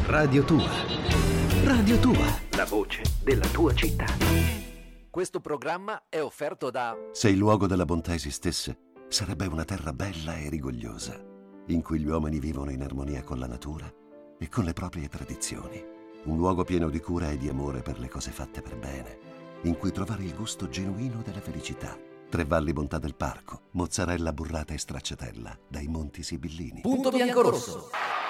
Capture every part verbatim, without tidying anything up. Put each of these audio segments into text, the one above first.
Radio Tua. Radio Tua, la voce della tua città. Questo programma è offerto da... Se il luogo della bontà esistesse, sarebbe una terra bella e rigogliosa, in cui gli uomini vivono in armonia con la natura e con le proprie tradizioni. Un luogo pieno di cura e di amore per le cose fatte per bene, in cui trovare il gusto genuino della felicità. Tre Valli Bontà del Parco, mozzarella burrata e stracciatella, dai Monti Sibillini. Punto Biancorosso.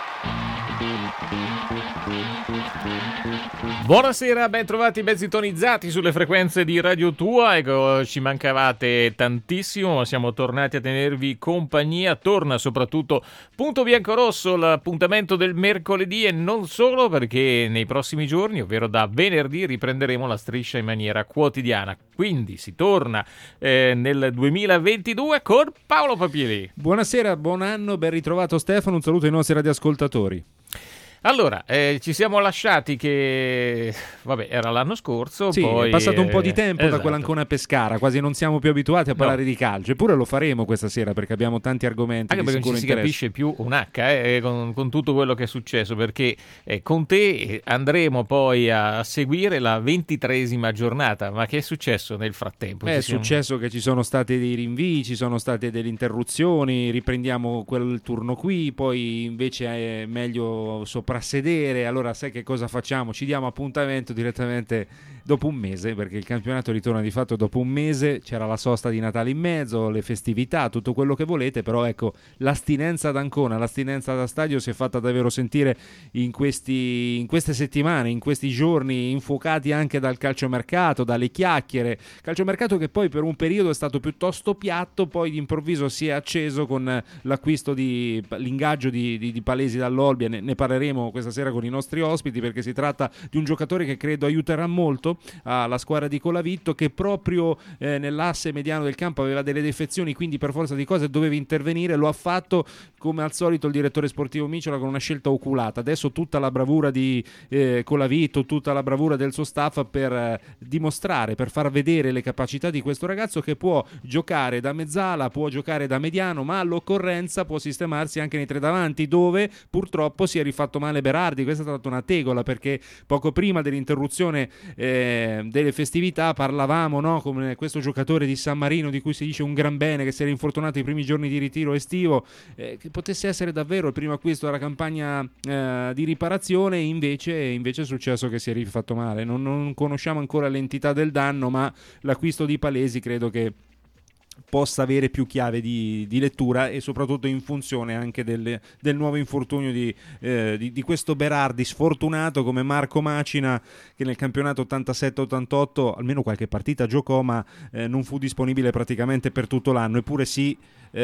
Buonasera, ben trovati, ben sintonizzati sulle frequenze di Radio Tua. Ecco, ci mancavate tantissimo, ma siamo tornati a tenervi compagnia. Torna soprattutto Punto Biancorosso, l'appuntamento del mercoledì, e non solo, perché nei prossimi giorni, ovvero da venerdì, riprenderemo la striscia in maniera quotidiana. Quindi si torna eh, nel duemilaventidue con Paolo Papieri. Buonasera, buon anno, ben ritrovato Stefano, un saluto ai nostri radioascoltatori. Allora, eh, ci siamo lasciati che, vabbè, era l'anno scorso. Sì, poi, è passato un po' di eh, tempo esatto. da quell'Ancona Pescara, quasi non siamo più abituati a parlare no. di calcio, eppure lo faremo questa sera perché abbiamo tanti argomenti. Anche di perché non ci si interesse. capisce più un H eh, con, con tutto quello che è successo, perché eh, con te andremo poi a seguire la ventitreesima giornata. Ma che è successo nel frattempo? È Ci siamo... successo che ci sono stati dei rinvii, ci sono state delle interruzioni, riprendiamo quel turno qui, poi invece è meglio soprassedere. Allora sai che cosa facciamo? Ci diamo appuntamento direttamente dopo un mese, perché il campionato ritorna di fatto dopo un mese. C'era la sosta di Natale in mezzo, le festività, tutto quello che volete, però ecco, l'astinenza ad Ancona, l'astinenza da stadio si è fatta davvero sentire in, questi, in queste settimane, in questi giorni infuocati anche dal calciomercato, dalle chiacchiere. Calciomercato che poi per un periodo è stato piuttosto piatto, poi d'improvviso si è acceso con l'acquisto di l'ingaggio di, di, di Palesi dall'Olbia. Ne, ne parleremo questa sera con i nostri ospiti, perché si tratta di un giocatore che credo aiuterà molto alla squadra di Colavitto, che proprio eh, nell'asse mediano del campo aveva delle defezioni, quindi per forza di cose doveva intervenire. Lo ha fatto come al solito il direttore sportivo Miciola, con una scelta oculata. Adesso tutta la bravura di eh, Colavitto, tutta la bravura del suo staff per eh, dimostrare, per far vedere le capacità di questo ragazzo, che può giocare da mezzala, può giocare da mediano, ma all'occorrenza può sistemarsi anche nei tre davanti, dove purtroppo si è rifatto male Berardi. Questa è stata una tegola, perché poco prima dell'interruzione eh, delle festività parlavamo, no, come questo giocatore di San Marino di cui si dice un gran bene, che si era infortunato i primi giorni di ritiro estivo, eh, che potesse essere davvero il primo acquisto della campagna eh, di riparazione. Invece, invece è successo che si è rifatto male. Non, non conosciamo ancora l'entità del danno, ma l'acquisto di Palesi credo che possa avere più chiave di, di lettura, e soprattutto in funzione anche del, del nuovo infortunio di, eh, di, di questo Berardi sfortunato come Marco Macina, che nel campionato ottantasette ottantotto almeno qualche partita giocò, ma eh, non fu disponibile praticamente per tutto l'anno. Eppure sì,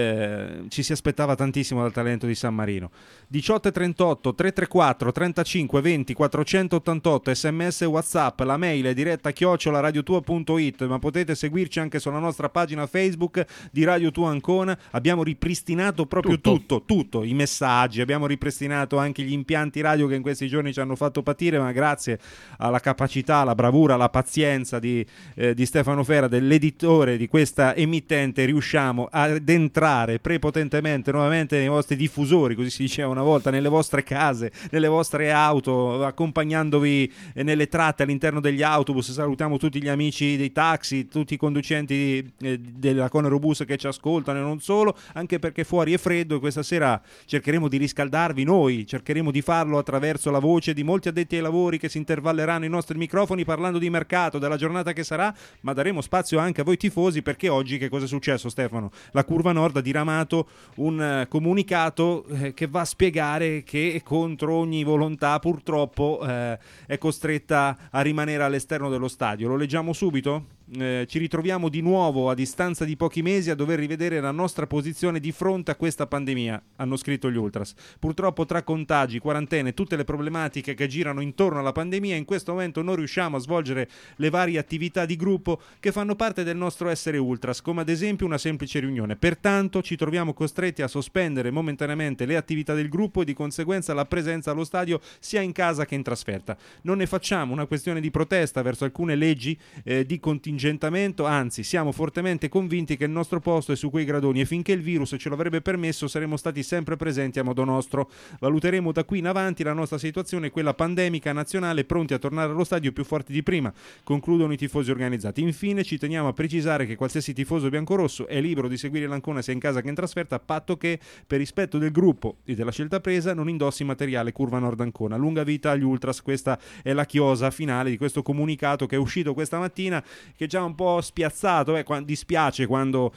eh, ci si aspettava tantissimo dal talento di San Marino. Diciotto e trentotto, tre tre quattro trentacinque venti quattrocentottantotto, sms e WhatsApp, la mail è diretta chiocciola radiotua punto it, ma potete seguirci anche sulla nostra pagina Facebook di Radio Tua Ancona. Abbiamo ripristinato proprio tutto. tutto, tutto, i messaggi, abbiamo ripristinato anche gli impianti radio che in questi giorni ci hanno fatto patire, ma grazie alla capacità, alla bravura, alla pazienza di, eh, di Stefano Fera, dell'editore di questa emittente, riusciamo ad entrare prepotentemente nuovamente nei vostri diffusori, così si diceva una volta, nelle vostre case, nelle vostre auto, accompagnandovi nelle tratte all'interno degli autobus. Salutiamo tutti gli amici dei taxi, tutti i conducenti eh, della Conerobus che ci ascoltano, e non solo, anche perché fuori è freddo, e questa sera cercheremo di riscaldarvi noi, cercheremo di farlo attraverso la voce di molti addetti ai lavori che si intervalleranno i nostri microfoni parlando di mercato, della giornata che sarà, ma daremo spazio anche a voi tifosi, perché oggi che cosa è successo, Stefano? La Curva Nord ha diramato un uh, comunicato eh, che va a spiegare che contro ogni volontà purtroppo eh, è costretta a rimanere all'esterno dello stadio. Lo leggiamo subito? Eh, ci ritroviamo di nuovo a distanza di pochi mesi a dover rivedere la nostra posizione di fronte a questa pandemia, hanno scritto gli Ultras. Purtroppo tra contagi, quarantene e tutte le problematiche che girano intorno alla pandemia, in questo momento non riusciamo a svolgere le varie attività di gruppo che fanno parte del nostro essere Ultras, come ad esempio una semplice riunione. Pertanto ci troviamo costretti a sospendere momentaneamente le attività del gruppo e di conseguenza la presenza allo stadio sia in casa che in trasferta. Non ne facciamo una questione di protesta verso alcune leggi eh, di contingenza contingentamento, anzi siamo fortemente convinti che il nostro posto è su quei gradoni e finché il virus ce lo avrebbe permesso saremmo stati sempre presenti a modo nostro. Valuteremo da qui in avanti la nostra situazione, quella pandemica nazionale, pronti a tornare allo stadio più forti di prima, concludono i tifosi organizzati. Infine ci teniamo a precisare che qualsiasi tifoso biancorosso è libero di seguire l'Ancona sia in casa che in trasferta, a patto che, per rispetto del gruppo e della scelta presa, non indossi materiale Curva Nord Ancona. Lunga vita agli Ultras, questa è la chiosa finale di questo comunicato che è uscito questa mattina, che già un po' spiazzato, eh, dispiace quando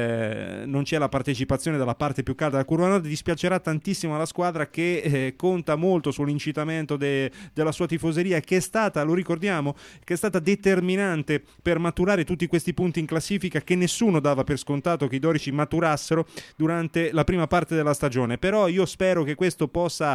eh, non c'è la partecipazione dalla parte più calda della Curva Nord, dispiacerà tantissimo alla squadra che eh, conta molto sull'incitamento de, della sua tifoseria, che è stata, lo ricordiamo, che è stata determinante per maturare tutti questi punti in classifica, che nessuno dava per scontato che i dorici maturassero durante la prima parte della stagione. Però io spero che questo possa,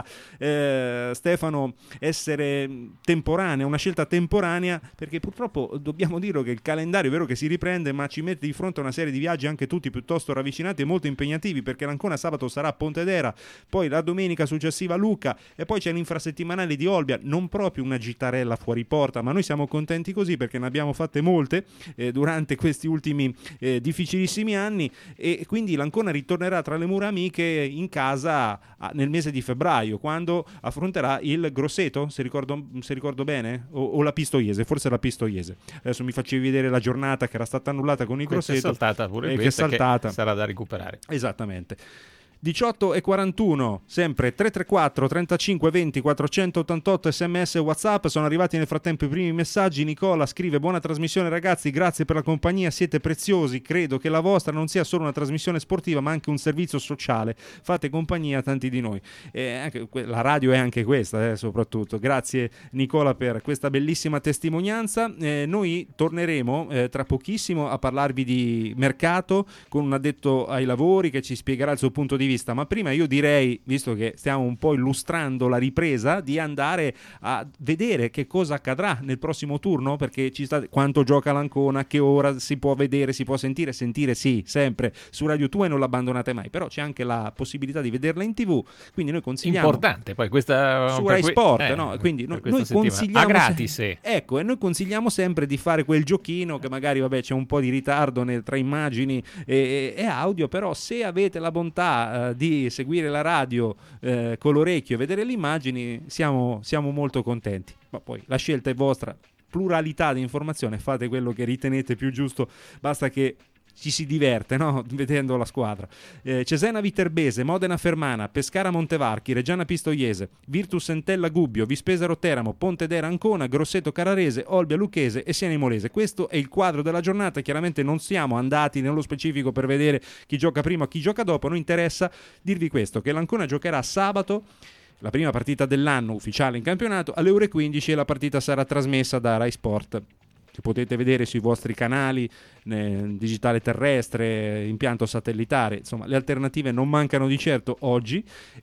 eh, Stefano, essere temporanea, una scelta temporanea, perché purtroppo dobbiamo dire che il calendario è vero che si riprende, ma ci mette di fronte a una serie di viaggi anche tutti piuttosto ravvicinati e molto impegnativi, perché l'Ancona sabato sarà a Pontedera, poi la domenica successiva a Lucca e poi c'è l'infrasettimanale di Olbia, non proprio una gitarella fuori porta, ma noi siamo contenti così perché ne abbiamo fatte molte eh, durante questi ultimi eh, difficilissimi anni, e quindi l'Ancona ritornerà tra le mura amiche in casa a, nel mese di febbraio, quando affronterà il Grosseto, se ricordo, se ricordo bene, o, o la Pistoiese, forse la Pistoiese. Adesso mi facevi vedere la giornata che era stata annullata con il questa Grosseto, è saltata pure eh, questa, che, è saltata. Che sarà da recuperare. Esattamente. diciotto e quarantuno, sempre tre tre quattro trentacinque venti quattrocentottantotto, sms e WhatsApp. Sono arrivati nel frattempo i primi messaggi. Nicola scrive: buona trasmissione ragazzi, grazie per la compagnia, siete preziosi, credo che la vostra non sia solo una trasmissione sportiva ma anche un servizio sociale, fate compagnia a tanti di noi. E anche la radio è anche questa, eh, soprattutto. Grazie Nicola per questa bellissima testimonianza. Eh, noi torneremo eh, tra pochissimo a parlarvi di mercato con un addetto ai lavori che ci spiegherà il suo punto di vista. Ma prima io direi, visto che stiamo un po' illustrando la ripresa, di andare a vedere che cosa accadrà nel prossimo turno, perché ci sta quanto gioca l'Ancona, che ora si può vedere, si può sentire, sentire sì, sempre su Radio Tua e non l'abbandonate mai, però c'è anche la possibilità di vederla in TV, quindi noi consigliamo importante poi questa su Rai Sport, eh, no? Quindi no, noi consigliamo a gratis, se... ecco, e noi consigliamo sempre di fare quel giochino che magari vabbè c'è un po' di ritardo nel, tra immagini e, e audio, però se avete la bontà Uh, di seguire la radio eh, con l'orecchio e vedere le immagini, siamo, siamo molto contenti. Ma poi la scelta è vostra, pluralità di informazione, fate quello che ritenete più giusto, basta che ci si diverte, no? Vedendo la squadra. eh, Cesena Viterbese, Modena Fermana, Pescara Montevarchi, Reggiana Pistoiese, Virtus Entella Gubbio, Vispesaro Teramo, Pontedera Ancona, Grosseto Carrarese, Olbia Lucchese e Siena Imolese. Questo è il quadro della giornata. Chiaramente non siamo andati nello specifico per vedere chi gioca prima o chi gioca dopo, noi interessa dirvi questo, che l'Ancona giocherà sabato la prima partita dell'anno ufficiale in campionato alle ore quindici e la partita sarà trasmessa da Rai Sport, che potete vedere sui vostri canali, eh, digitale terrestre, impianto satellitare. Insomma, le alternative non mancano di certo oggi.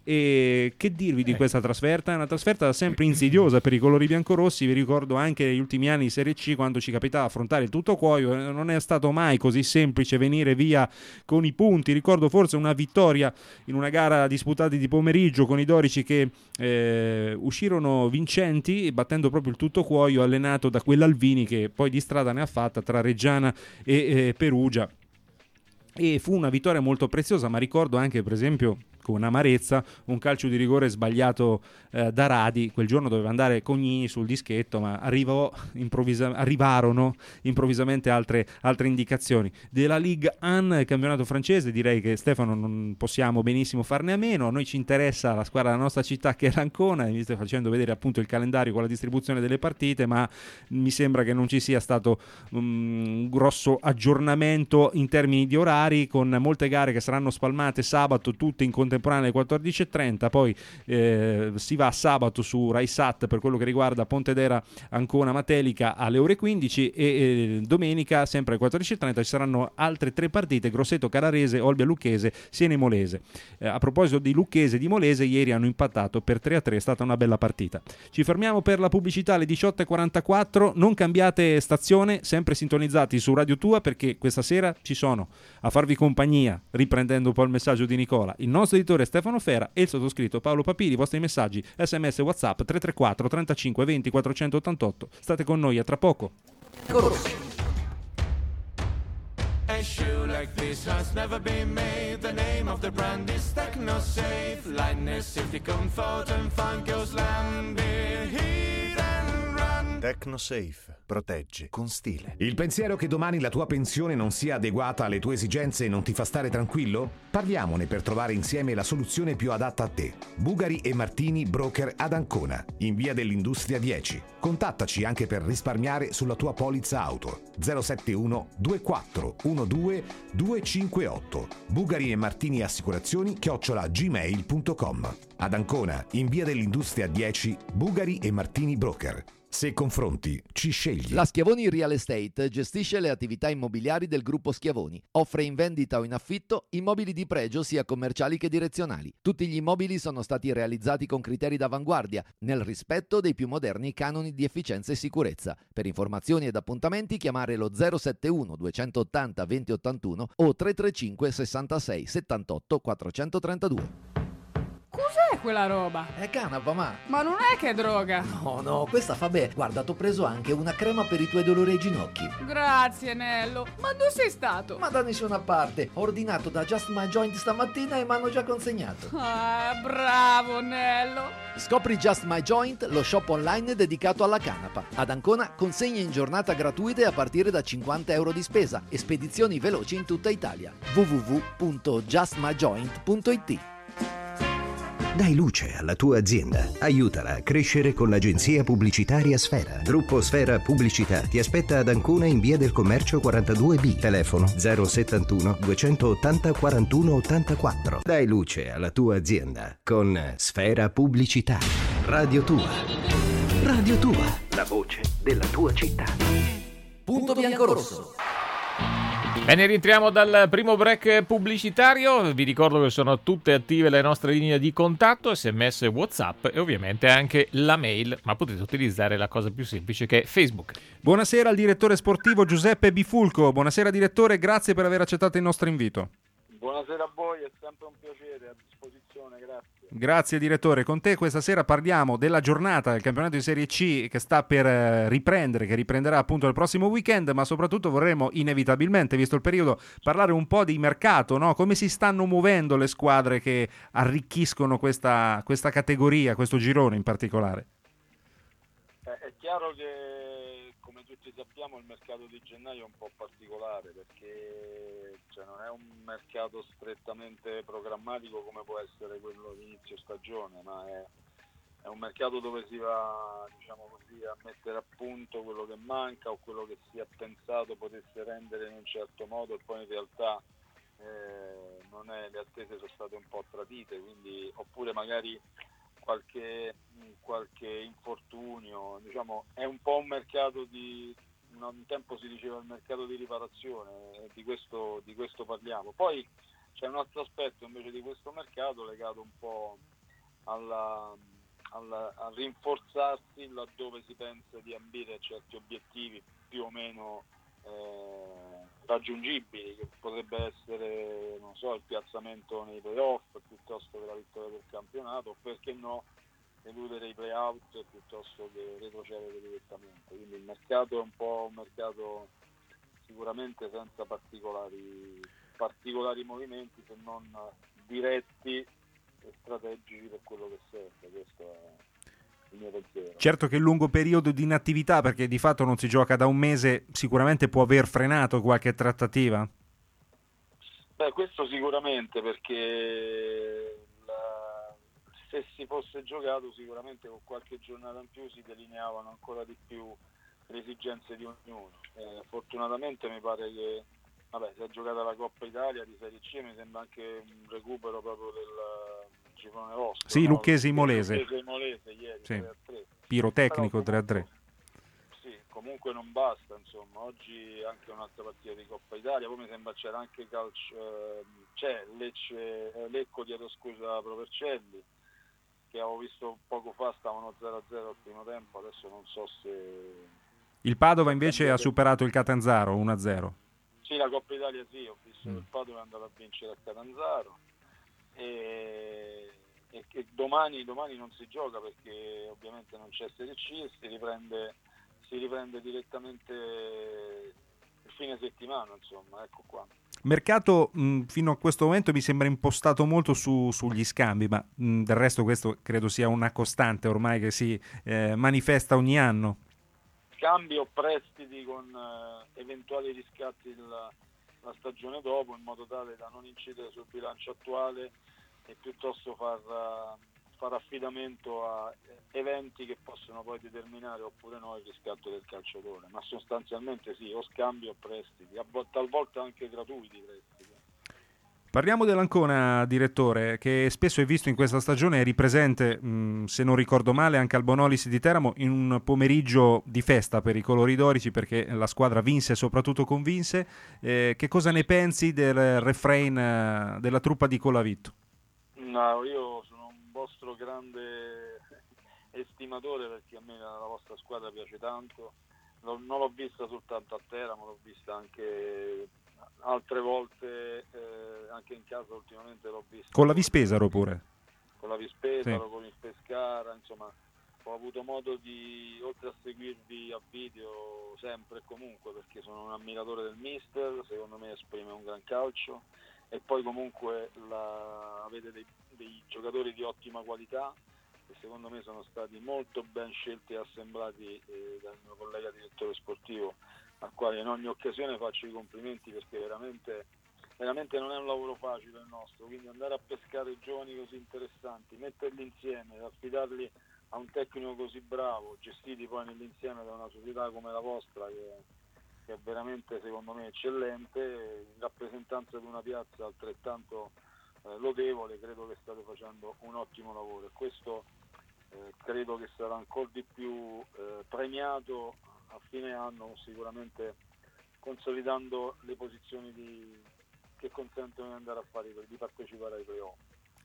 E che dirvi di questa trasferta? È una trasferta sempre insidiosa per i colori biancorossi. Vi ricordo anche negli ultimi anni di Serie C, quando ci capitava affrontare il tutto cuoio, non è stato mai così semplice venire via con i punti. Ricordo forse una vittoria in una gara disputata di pomeriggio con i dorici che eh, uscirono vincenti, battendo proprio il tutto cuoio allenato da quell'Alvini, che poi di strada ne ha fatta tra Reggiana e eh, Perugia, e fu una vittoria molto preziosa. Ma ricordo anche, per esempio, con amarezza, un calcio di rigore sbagliato eh, da Radi. Quel giorno doveva andare Cognini sul dischetto, ma arrivò improvvisa- arrivarono improvvisamente altre, altre indicazioni. Della Ligue uno, il campionato francese, direi che, Stefano, non possiamo benissimo farne a meno. A noi ci interessa la squadra della nostra città, che è l'Ancona, e vi sto facendo vedere appunto il calendario con la distribuzione delle partite, ma mi sembra che non ci sia stato um, un grosso aggiornamento in termini di orari, con molte gare che saranno spalmate sabato, tutte in contemporanea alle quattordici e trenta. Poi eh, si va sabato su Rai Sat per quello che riguarda Pontedera Ancona Matelica alle ore quindici, e eh, domenica sempre alle quattordici e trenta ci saranno altre tre partite: Grosseto Carrarese, Olbia Lucchese, Siena Imolese. Eh, a proposito di Lucchese e di Molese, ieri hanno impattato per tre a tre, è stata una bella partita. Ci fermiamo per la pubblicità alle diciotto e quarantaquattro. Non cambiate stazione, sempre sintonizzati su Radio Tua, perché questa sera ci sono a farvi compagnia, riprendendo un po' il messaggio di Nicola, il nostro editore Stefano Fera e il sottoscritto Paolo Papiri. I vostri messaggi sms e WhatsApp tre tre quattro trentacinque venti quattrocentottantotto. State con noi, a tra poco. Corso. like this has never been made. The name of the brand is TechnoSafe. Lightness, safety, comfort and fun goes land. Heat and run. TechnoSafe. Protegge con stile. Il pensiero che domani la tua pensione non sia adeguata alle tue esigenze non ti fa stare tranquillo? Parliamone per trovare insieme la soluzione più adatta a te. Bugari e Martini Broker ad Ancona, in via dell'Industria dieci. Contattaci anche per risparmiare sulla tua polizza auto. zero sette uno due quattro uno due due cinque otto. Bugari e Martini Assicurazioni chiocciola gmail punto com. Ad Ancona, in via dell'Industria dieci, Bugari e Martini Broker. Se confronti, ci scegli. La Schiavoni Real Estate gestisce le attività immobiliari del gruppo Schiavoni. Offre in vendita o in affitto immobili di pregio sia commerciali che direzionali. Tutti gli immobili sono stati realizzati con criteri d'avanguardia, nel rispetto dei più moderni canoni di efficienza e sicurezza. Per informazioni ed appuntamenti chiamare lo zero sette uno due otto zero due zero otto uno o tre tre cinque sessantasei settantotto quattrocentotrentadue. Cos'è quella roba? È canapa, ma... Ma non è che è droga. No, no, questa fa bene. Guarda, t'ho preso anche una crema per i tuoi dolori ai ginocchi. Grazie, Nello. Ma dove sei stato? Ma da nessuna parte. Ho ordinato da Just My Joint stamattina e mi hanno già consegnato. Ah, bravo, Nello. Scopri Just My Joint, lo shop online dedicato alla canapa. Ad Ancona consegne in giornata gratuite a partire da cinquanta euro di spesa e spedizioni veloci in tutta Italia. w w w punto just my joint punto i t. Dai luce alla tua azienda. Aiutala a crescere con l'agenzia pubblicitaria Sfera. Gruppo Sfera Pubblicità ti aspetta ad Ancona in via del Commercio quarantadue B. Telefono zero settantuno duecentottanta quarantuno ottantaquattro. Dai luce alla tua azienda con Sfera Pubblicità. Radio Tua. Radio Tua. La voce della tua città. Punto biancorosso. Bene, rientriamo dal primo break pubblicitario. Vi ricordo che sono tutte attive le nostre linee di contatto, sms, WhatsApp e ovviamente anche la mail, ma potete utilizzare la cosa più semplice che è Facebook. Buonasera al direttore sportivo Giuseppe Bifulco. Buonasera direttore, grazie per aver accettato il nostro invito. Buonasera a voi, è sempre un piacere, a disposizione, grazie. Grazie direttore, con te questa sera parliamo della giornata del campionato di Serie C che sta per riprendere, che riprenderà appunto il prossimo weekend, ma soprattutto vorremmo inevitabilmente, visto il periodo, parlare un po' di mercato, no? Come si stanno muovendo le squadre che arricchiscono questa, questa categoria, questo girone in particolare? Eh, è chiaro che, come tutti sappiamo, il mercato di gennaio è un po' particolare perché cioè, non è un mercato strettamente programmatico come può essere quello di inizio stagione, ma è, è un mercato dove si va, diciamo così, a mettere a punto quello che manca o quello che si è pensato potesse rendere in un certo modo e poi in realtà eh, non è, le attese sono state un po' tradite, quindi, oppure magari qualche, qualche infortunio, diciamo è un po' un mercato di, un tempo si diceva il mercato di riparazione, di questo, di questo parliamo. Poi c'è un altro aspetto invece di questo mercato legato un po' alla, alla, a rinforzarsi laddove si pensa di ambire a certi obiettivi più o meno eh, raggiungibili, che potrebbe essere, non so, il piazzamento nei playoff piuttosto che la vittoria del campionato, o perché no eludere i play-out piuttosto che retrocedere direttamente. Quindi il mercato è un po' un mercato sicuramente senza particolari, particolari movimenti, se non diretti e strategici per quello che serve. Questo è il mio pensiero. Certo che il lungo periodo di inattività, perché di fatto non si gioca da un mese, sicuramente può aver frenato qualche trattativa? Beh, questo sicuramente, perché se si fosse giocato sicuramente con qualche giornata in più si delineavano ancora di più le esigenze di ognuno. Eh, fortunatamente mi pare che vabbè, si è giocata la Coppa Italia di Serie C, mi sembra anche un recupero proprio del girone vostro. Sì, no? Lucchesi Imolese. Lucchesi Imolese ieri, sì. tre a tre. Pirotecnico tre a tre. Sì, comunque non basta, insomma. Oggi anche un'altra partita di Coppa Italia, poi mi sembra c'era anche calcio, eh, c'è Lecce, eh, Lecco dietro scusa Provercelli, che avevo visto poco fa, stavano zero a zero al primo tempo, adesso non so se... Il Padova invece ha superato il Catanzaro uno a zero. Sì, la Coppa Italia sì, ho visto mm. che il Padova è andato a vincere a Catanzaro e, e, e domani, domani non si gioca perché ovviamente non c'è Serie C e si riprende, si riprende direttamente il fine settimana, insomma, ecco qua. Mercato mh, fino a questo momento mi sembra impostato molto su, sugli scambi, ma mh, del resto questo credo sia una costante ormai che si eh, manifesta ogni anno. Scambi o prestiti con eh, eventuali riscatti la, la stagione dopo, in modo tale da non incidere sul bilancio attuale e piuttosto far, uh, far affidamento a eventi che possono poi determinare oppure no il riscatto del calciatore, ma sostanzialmente sì, o scambi o prestiti, a vo- talvolta anche gratuiti prestiti. Parliamo dell'Ancona, direttore, che spesso è visto in questa stagione, è ripresente, mh, se non ricordo male, anche al Bonolis di Teramo in un pomeriggio di festa per i colori dorici, perché la squadra vinse e soprattutto convinse. Eh, che cosa ne pensi del refrain eh, della truppa di Colavitto? No, io sono un vostro grande estimatore, perché a me la, la vostra squadra piace tanto. Non, non l'ho vista soltanto a Teramo, l'ho vista anche altre volte, eh, anche in casa ultimamente l'ho vista. Con la Vispesaro pure. Con la Vispesaro, Sì. con il Pescara, insomma, ho avuto modo di, oltre a seguirvi a video sempre e comunque, perché sono un ammiratore del mister, secondo me esprime un gran calcio, e poi comunque la, avete dei, dei giocatori di ottima qualità, che secondo me sono stati molto ben scelti e assemblati eh, dal mio collega direttore sportivo, al quale in ogni occasione faccio i complimenti, perché veramente, veramente non è un lavoro facile il nostro, quindi andare a pescare giovani così interessanti, metterli insieme, affidarli a un tecnico così bravo, gestiti poi nell'insieme da una società come la vostra che, che è veramente secondo me eccellente, in rappresentanza di una piazza altrettanto eh, lodevole, credo che state facendo un ottimo lavoro, e questo eh, credo che sarà ancora di più eh, premiato a fine anno, sicuramente consolidando le posizioni di, che consentono di andare a fare, di partecipare ai playoff.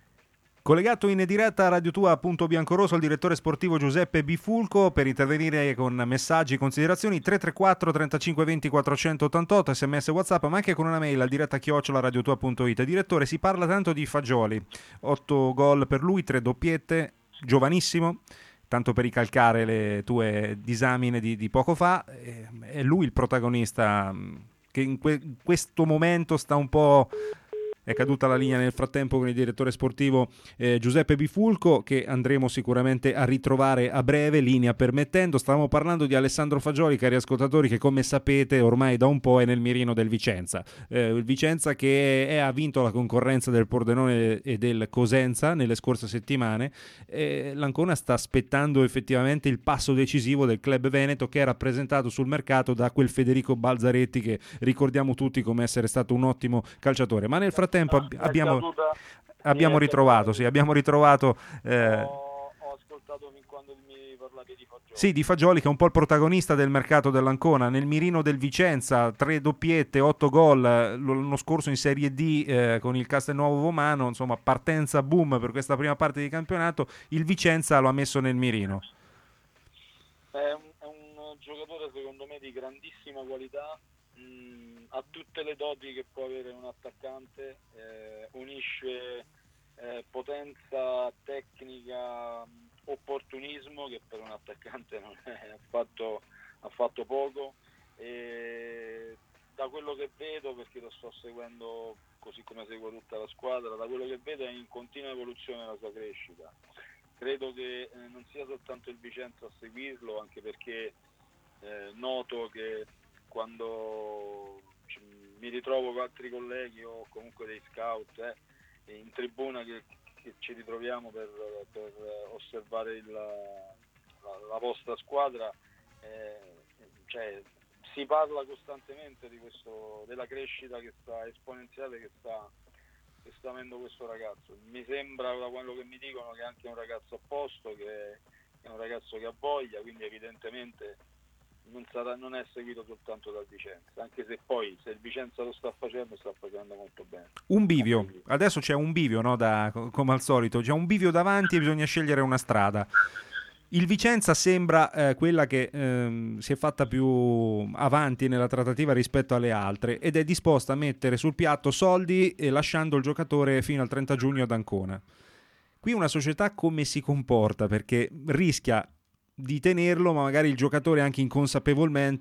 Collegato in diretta a Radio Tua punto Biancorosso il direttore sportivo Giuseppe Bifulco per intervenire con messaggi e considerazioni tre tre quattro trentacinque venti quattrocentottantotto, sms WhatsApp, ma anche con una mail al diretta chiocciola radiotua punto it. Direttore, si parla tanto di Fagioli, otto gol per lui, tre doppiette, giovanissimo, tanto per ricalcare le tue disamine di, di poco fa, è lui il protagonista che in, que- in questo momento sta un po'... È caduta la linea nel frattempo con il direttore sportivo eh, Giuseppe Bifulco, che andremo sicuramente a ritrovare a breve, linea permettendo. Stavamo parlando di Alessandro Fagioli, cari ascoltatori, che come sapete ormai da un po' è nel mirino del Vicenza. Eh, il Vicenza che è, ha vinto la concorrenza del Pordenone e del Cosenza nelle scorse settimane. Eh, L'Ancona sta aspettando effettivamente il passo decisivo del club veneto, che è rappresentato sul mercato da quel Federico Balzaretti, che ricordiamo tutti come essere stato un ottimo calciatore. Ma nel frattempo Ab- abbiamo, abbiamo ritrovato, sì, abbiamo ritrovato eh, ho, ho ascoltato fin quando mi parlavi di Fagioli. Sì, di Fagioli, che è un po' il protagonista del mercato dell'Ancona, nel mirino del Vicenza, tre doppiette, otto gol l'anno scorso in Serie D eh, con il Castelnuovo Vomano, insomma partenza boom per questa prima parte di campionato, il Vicenza lo ha messo nel mirino. È un, è un giocatore secondo me di grandissima qualità, ha tutte le doti che può avere un attaccante, eh, unisce eh, potenza, tecnica, opportunismo, che per un attaccante non è affatto, affatto poco, e da quello che vedo, perché lo sto seguendo così come seguo tutta la squadra, da quello che vedo è in continua evoluzione la sua crescita. Credo che eh, non sia soltanto il Vicenza a seguirlo, anche perché eh, noto che quando mi ritrovo con altri colleghi o comunque dei scout eh, in tribuna che, che ci ritroviamo per, per osservare il, la, la vostra squadra, eh, cioè, si parla costantemente di questo, della crescita che sta esponenziale che sta, che sta avendo questo ragazzo. Mi sembra, da quello che mi dicono, che è anche un ragazzo a posto, che è un ragazzo che ha voglia, quindi evidentemente Non, sarà, non è seguito soltanto dal Vicenza, anche se poi se il Vicenza lo sta facendo, sta facendo molto bene. Un bivio, adesso c'è un bivio, no, da, come al solito, c'è un bivio davanti e bisogna scegliere una strada. Il Vicenza sembra eh, quella che ehm, si è fatta più avanti nella trattativa rispetto alle altre ed è disposta a mettere sul piatto soldi e lasciando il giocatore fino al trenta giugno ad Ancona. Qui una società come si comporta? Perché rischia di tenerlo, ma magari il giocatore anche inconsapevolmente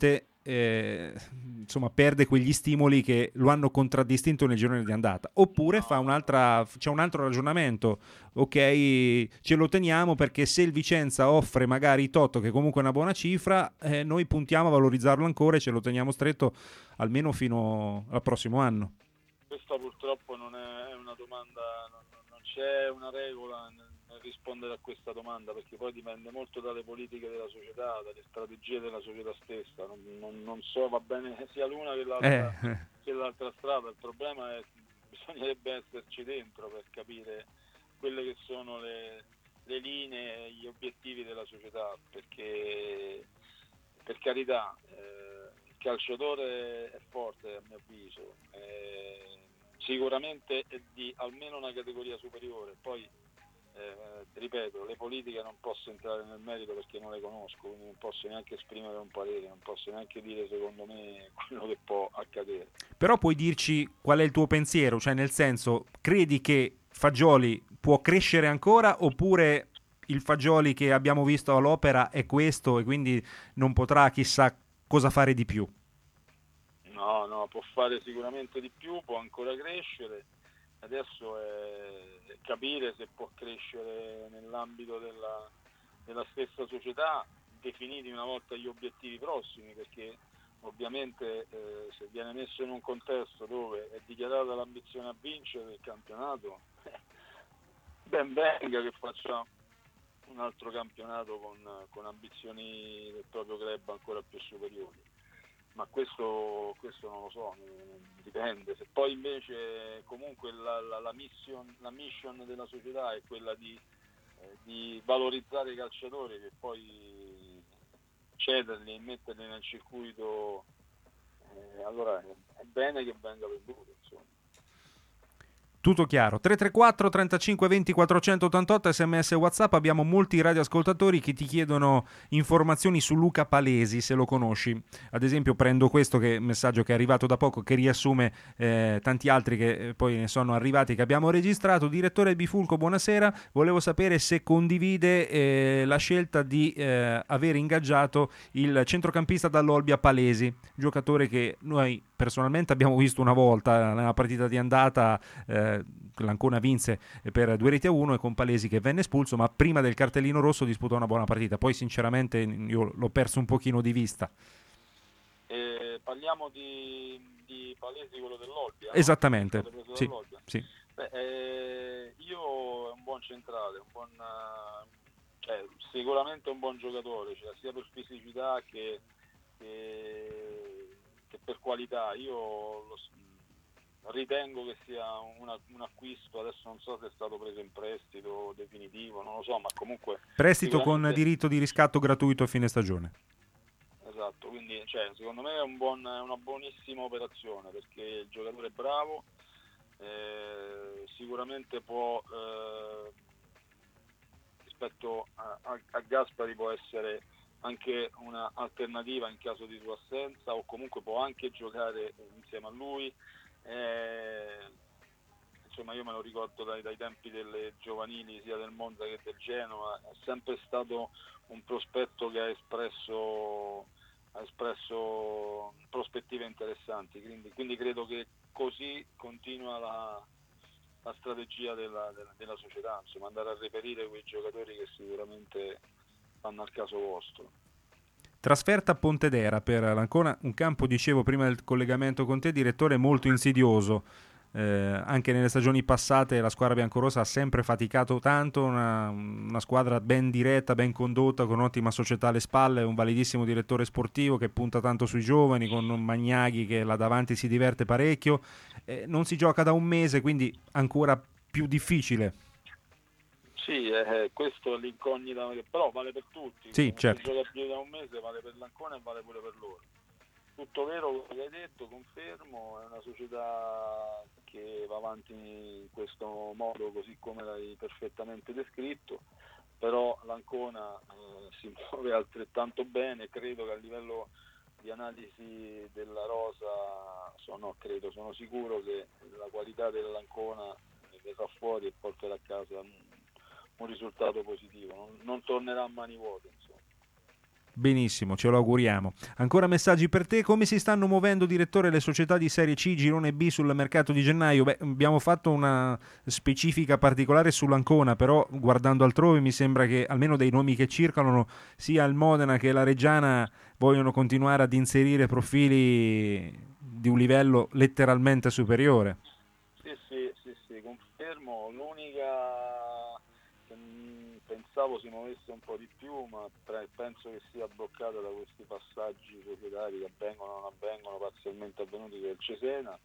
eh, insomma perde quegli stimoli che lo hanno contraddistinto nel girone di andata, oppure fa un'altra, c'è un altro ragionamento, ok, ce lo teniamo perché se il Vicenza offre magari Totto, che comunque è una buona cifra, eh, noi puntiamo a valorizzarlo ancora e ce lo teniamo stretto almeno fino al prossimo anno. Questa purtroppo non è una domanda, non, non c'è una regola nel, nel rispondere a questa domanda, perché poi dipende molto dalle politiche della società, dalle strategie della società stessa. Non, non, non so, va bene sia l'una che l'altra, Eh. che l'altra strada. Il problema è che bisognerebbe esserci dentro per capire quelle che sono le, le linee, gli obiettivi della società, perché per carità eh, il calciatore è forte a mio avviso, eh, sicuramente è di almeno una categoria superiore, poi eh, ripeto, le politiche non posso entrare nel merito perché non le conosco, quindi non posso neanche esprimere un parere, non posso neanche dire secondo me quello che può accadere. Però puoi dirci qual è il tuo pensiero, cioè nel senso, credi che Fagioli può crescere ancora oppure il Fagioli che abbiamo visto all'Opera è questo e quindi non potrà chissà cosa fare di più? No, no, può fare sicuramente di più, può ancora crescere, adesso è capire se può crescere nell'ambito della, della stessa società, definiti una volta gli obiettivi prossimi, perché ovviamente eh, se viene messo in un contesto dove è dichiarata l'ambizione a vincere il campionato, ben venga che faccia un altro campionato con, con ambizioni del proprio club ancora più superiori. Ma questo, questo non lo so, dipende. Se poi invece comunque la, la, la, mission, la mission della società è quella di, eh, di valorizzare i calciatori, che poi cederli e metterli nel circuito, eh, allora è bene che venga venduto, insomma. Tutto chiaro. tre tre quattro trentacinque venti quattrocentottantotto sms WhatsApp. Abbiamo molti radioascoltatori che ti chiedono informazioni su Luca Palesi, se lo conosci. Ad esempio prendo questo che messaggio che è arrivato da poco, che riassume eh, tanti altri che eh, poi ne sono arrivati, che abbiamo registrato. Direttore Bifulco, buonasera. Volevo sapere se condivide eh, la scelta di eh, aver ingaggiato il centrocampista dall'Olbia Palesi, giocatore che noi personalmente abbiamo visto una volta nella partita di andata. eh, L'Ancona vinse per due reti a uno e con Palesi che venne espulso, ma prima del cartellino rosso disputò una buona partita. Poi sinceramente io l'ho perso un pochino di vista. Eh, parliamo di, di Palesi, quello dell'Olbia, esattamente, no? sì, sì. Beh, eh, io è un buon centrale, un buon, cioè, sicuramente un buon giocatore, cioè, sia per fisicità che, che, che per qualità. Io lo ritengo che sia una, un acquisto, adesso non so se è stato preso in prestito definitivo, non lo so, ma comunque prestito sicuramente... con diritto di riscatto gratuito a fine stagione. Esatto, quindi cioè, secondo me è, un buon, è una buonissima operazione, perché il giocatore è bravo, eh, sicuramente può eh, rispetto a, a, a Gaspari può essere anche una alternativa in caso di sua assenza, o comunque può anche giocare insieme a lui. Eh, insomma, io me lo ricordo dai, dai tempi delle giovanili sia del Monza che del Genoa, è sempre stato un prospetto che ha espresso, ha espresso prospettive interessanti, quindi, quindi credo che così continua la, la strategia della, della, della società, insomma, andare a reperire quei giocatori che sicuramente fanno al caso vostro. Trasferta a Pontedera per l'Ancona, un campo, dicevo prima del collegamento con te, direttore, molto insidioso. Eh, anche nelle stagioni passate la squadra biancorossa ha sempre faticato tanto, una, una squadra ben diretta, ben condotta, con ottima società alle spalle, un validissimo direttore sportivo che punta tanto sui giovani, con un Magnaghi che là davanti si diverte parecchio. Eh, non si gioca da un mese, quindi ancora più difficile. Sì, eh, questo è l'incognita, però vale per tutti. Sì, se certo. gioca più da un mese vale per l'Ancona e vale pure per loro. Tutto vero quello che hai detto, confermo, è una società che va avanti in questo modo così come l'hai perfettamente descritto, però l'Ancona eh, si muove altrettanto bene. Credo che a livello di analisi della rosa, sono, credo, sono sicuro che la qualità dell'Ancona verrà fuori e porterà a casa un, un risultato positivo, non, non tornerà a mani vuote, insomma. Benissimo, ce lo auguriamo. Ancora messaggi per te. Come si stanno muovendo, direttore, le società di Serie C, Girone B sul mercato di gennaio? Beh, abbiamo fatto una specifica particolare sull'Ancona, però guardando altrove mi sembra che almeno dei nomi che circolano sia il Modena che la Reggiana vogliono continuare ad inserire profili di un livello letteralmente superiore. Sì, sì, sì, sì, confermo. L'unica che mh, pensavo si muovesse un po' di più, ma pre- penso che sia bloccata da questi passaggi societari che avvengono o non avvengono, parzialmente avvenuti del Cesena,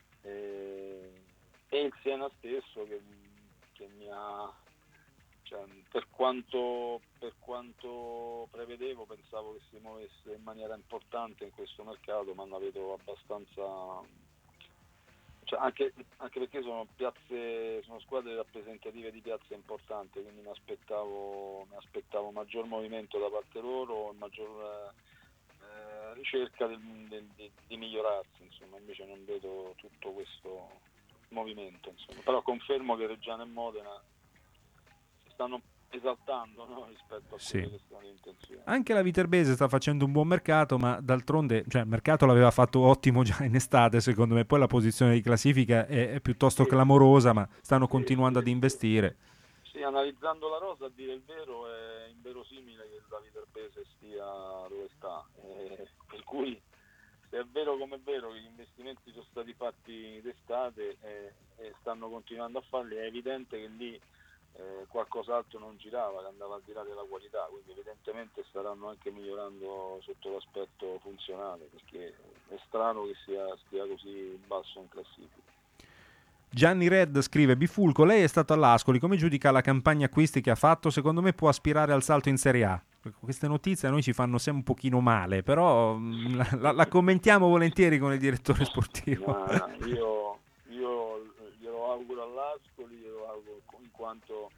e, e il Siena stesso che, che mi ha, cioè, per quanto per quanto prevedevo, pensavo che si muovesse in maniera importante in questo mercato, ma non vedo abbastanza, cioè, anche, anche perché sono piazze, sono squadre rappresentative di piazze importanti, quindi mi aspettavo, mi aspettavo maggior movimento da parte loro, maggior eh, ricerca del, del, di, di migliorarsi, insomma. Invece non vedo tutto questo movimento, insomma. Però confermo che Reggiana e Modena si stanno esaltando, no? Rispetto a Sì. quelle che sono le intenzioni. Anche la Viterbese sta facendo un buon mercato, ma d'altronde, cioè, il mercato l'aveva fatto ottimo già in estate, secondo me. Poi la posizione di classifica è, è piuttosto Sì. clamorosa, ma stanno Sì, continuando sì, ad investire. Sì, analizzando la rosa, a dire il vero, è inverosimile che la Viterbese stia dove sta, eh, per cui se è vero come è vero che gli investimenti sono stati fatti d'estate eh, e stanno continuando a farli, è evidente che lì eh, qualcos'altro non girava, che andava al di là della qualità, quindi evidentemente staranno anche migliorando sotto l'aspetto funzionale, perché è strano che sia, stia così basso in classifica. Gianni Red scrive: Bifulco, lei è stato all'Ascoli, come giudica la campagna acquisti che ha fatto? Secondo me può aspirare al salto in Serie A. Queste notizie a noi ci fanno sempre un pochino male, però mh, la, la, la commentiamo volentieri con il direttore sportivo. No, io, io glielo auguro all'Ascoli, glielo auguro in quanto,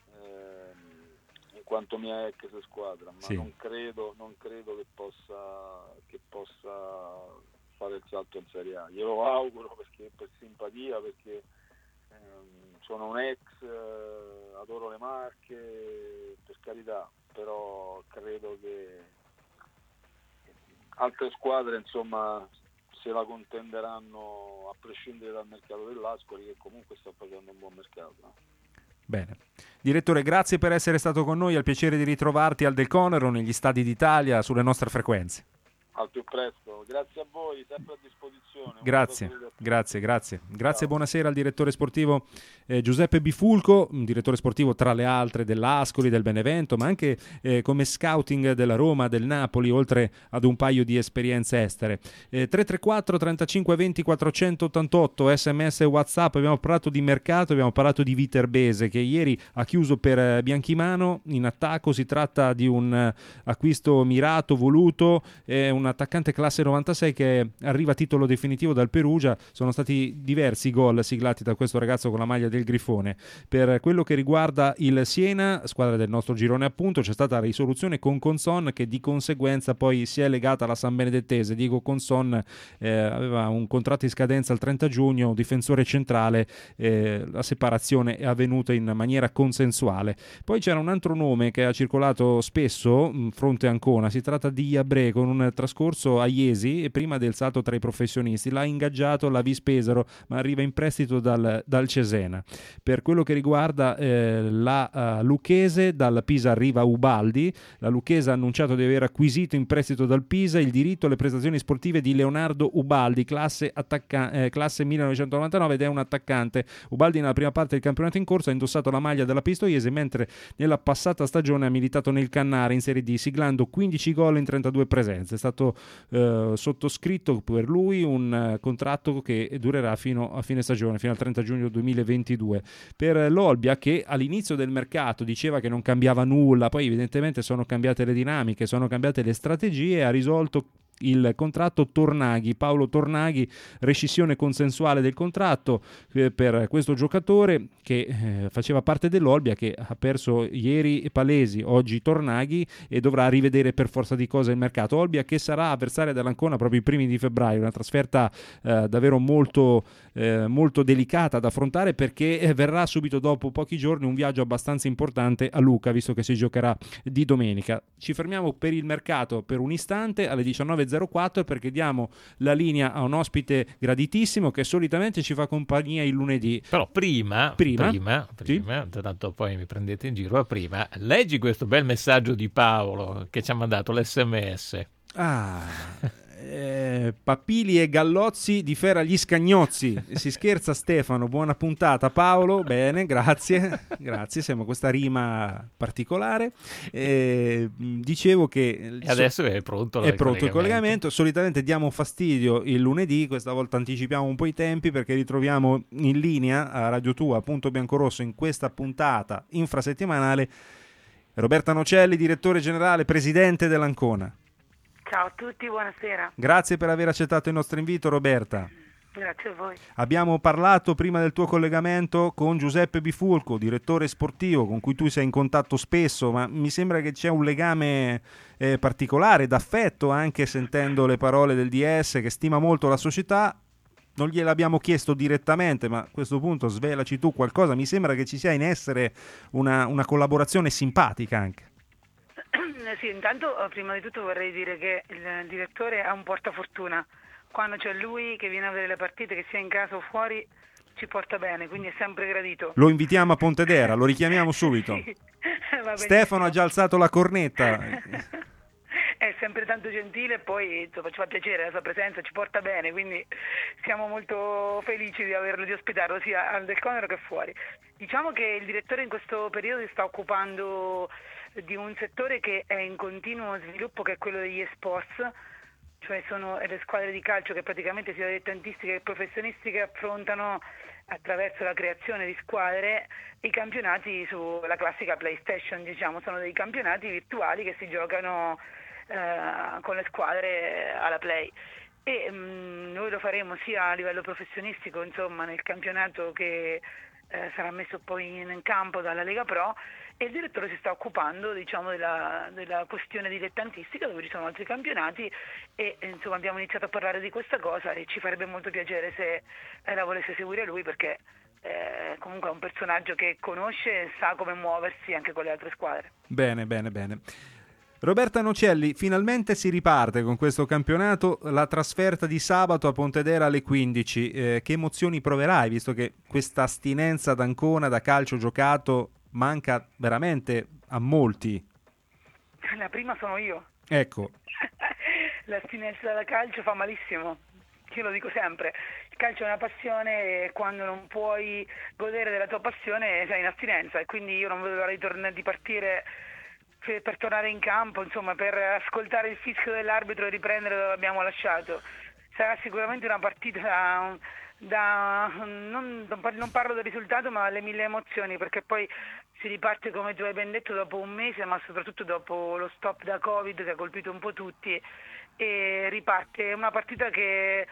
ehm, in quanto mia ex squadra, ma Sì. non credo, non credo che possa, che possa fare il salto in Serie A. Glielo auguro perché per simpatia, perché ehm, sono un ex, eh, adoro le Marche, per carità, però credo che altre squadre, insomma, se la contenderanno a prescindere dal mercato dell'Ascoli, che comunque sta facendo un buon mercato. Bene. Direttore, grazie per essere stato con noi, al piacere di ritrovarti al Del Conero, negli stadi d'Italia, sulle nostre frequenze. Al più presto, grazie a voi, sempre a disposizione. Un Grazie, saluto a tutti. grazie, grazie. Grazie, Ciao. buonasera al direttore sportivo eh, Giuseppe Bifulco, un direttore sportivo tra le altre dell'Ascoli, del Benevento, ma anche eh, come scouting della Roma, del Napoli, oltre ad un paio di esperienze estere. Eh, tre tre quattro trentacinque venti quattrocentottantotto, sms e WhatsApp. Abbiamo parlato di mercato, abbiamo parlato di Viterbese che ieri ha chiuso per eh, Bianchimano in attacco. Si tratta di un eh, acquisto mirato, voluto, eh, un attaccante classe novantasei che arriva a titolo definitivo dal Perugia. Sono stati diversi gol siglati da questo ragazzo con la maglia del Grifone. Per quello che riguarda il Siena, squadra del nostro girone appunto, c'è stata la risoluzione con Conson, che di conseguenza poi si è legata alla San Benedettese. Diego Conson eh, aveva un contratto in scadenza il trenta giugno, difensore centrale, eh, la separazione è avvenuta in maniera consensuale. Poi c'era un altro nome che ha circolato spesso mh, fronte a Ancona, si tratta di Iabré, con un trascorso a Iesi e prima del salto tra i professionisti l'ha ingaggiato la Vis Pesaro, ma arriva in prestito dal, dal Cesena. Per quello che riguarda eh, la uh, Lucchese, dal Pisa arriva Ubaldi. La Lucchese ha annunciato di aver acquisito in prestito dal Pisa il diritto alle prestazioni sportive di Leonardo Ubaldi, classe, attacca- eh, classe millenovecentonovantanove, ed è un attaccante. Ubaldi nella prima parte del campionato in corso ha indossato la maglia della Pistoiese, mentre nella passata stagione ha militato nel Cannara in Serie D, siglando quindici gol in trentadue presenze. È stato eh, sottoscritto per lui un eh, contratto che durerà fino a fine stagione, fino al trenta giugno duemilaventidue. Per l'Olbia, che all'inizio del mercato diceva che non cambiava nulla, poi evidentemente sono cambiate le dinamiche, sono cambiate le strategie, ha risolto il contratto Tornaghi, Paolo Tornaghi, rescissione consensuale del contratto eh, per questo giocatore che eh, faceva parte dell'Olbia, che ha perso ieri Palesi, oggi Tornaghi, e dovrà rivedere per forza di cose il mercato. Olbia che sarà avversaria dell'Ancona proprio i primi di febbraio, una trasferta eh, davvero molto, eh, molto delicata da affrontare, perché eh, verrà subito dopo pochi giorni un viaggio abbastanza importante a Lucca, visto che si giocherà di domenica. Ci fermiamo per il mercato per un istante alle diciannove e zero quattro perché diamo la linea a un ospite graditissimo che solitamente ci fa compagnia il lunedì. Però prima, prima, prima, prima sì? Tanto poi mi prendete in giro, prima leggi questo bel messaggio di Paolo che ci ha mandato l'esse emme esse. Ah... Eh, Papili e Gallozzi di Ferra gli Scagnozzi. Si scherza Stefano, buona puntata Paolo, bene, grazie, grazie, siamo questa rima particolare. Eh, dicevo che e adesso è pronto, è pronto il collegamento. Solitamente diamo fastidio il lunedì, questa volta anticipiamo un po' i tempi perché ritroviamo in linea a Radio Tua, Punto Biancorosso, in questa puntata infrasettimanale Roberta Nocelli, direttore generale, presidente dell'Ancona. Ciao a tutti, buonasera. Grazie per aver accettato il nostro invito, Roberta. Grazie a voi. Abbiamo parlato prima del tuo collegamento con Giuseppe Bifulco, direttore sportivo, con cui tu sei in contatto spesso, ma mi sembra che c'è un legame eh, particolare, d'affetto, anche sentendo le parole del D S, che stima molto la società. Non gliel'abbiamo chiesto direttamente, ma a questo punto svelaci tu qualcosa. Mi sembra che ci sia in essere una, una collaborazione simpatica anche. Sì, intanto prima di tutto vorrei dire che il direttore ha un portafortuna. Quando c'è lui che viene a vedere le partite, che sia in casa o fuori, ci porta bene, quindi è sempre gradito. Lo invitiamo a Pontedera, lo richiamiamo subito. Sì, Stefano ha già alzato la cornetta. È sempre tanto gentile e poi insomma, ci fa piacere la sua presenza, ci porta bene, quindi siamo molto felici di averlo, di ospitarlo sia al Del Conero che fuori. Diciamo che il direttore in questo periodo si sta occupando di un settore che è in continuo sviluppo, che è quello degli esports, cioè sono le squadre di calcio che praticamente sia dilettantistiche che professionistiche affrontano attraverso la creazione di squadre i campionati sulla classica PlayStation, diciamo, sono dei campionati virtuali che si giocano eh, con le squadre alla Play. E mh, noi lo faremo sia a livello professionistico, insomma, nel campionato che eh, sarà messo poi in, in campo dalla Lega Pro, e il direttore si sta occupando, diciamo, della, della questione dilettantistica, dove ci sono altri campionati, e insomma abbiamo iniziato a parlare di questa cosa e ci farebbe molto piacere se eh, la volesse seguire lui, perché eh, comunque è un personaggio che conosce e sa come muoversi anche con le altre squadre. Bene, bene, bene. Roberta Nocelli, finalmente si riparte con questo campionato, la trasferta di sabato a Pontedera alle quindici. Eh, che emozioni proverai, visto che questa astinenza d'Ancona da calcio giocato manca veramente a molti? La prima sono io. Ecco. L'astinenza da calcio fa malissimo, io lo dico sempre. Il calcio è una passione e quando non puoi godere della tua passione sei in astinenza, e quindi io non vedo l'ora di, tornare, di partire per, per tornare in campo, insomma, per ascoltare il fischio dell'arbitro e riprendere dove abbiamo lasciato. Sarà sicuramente una partita da... Da, non, non parlo del risultato, ma alle mille emozioni, perché poi si riparte, come tu hai ben detto, dopo un mese, ma soprattutto dopo lo stop da Covid che ha colpito un po' tutti, e riparte una partita che,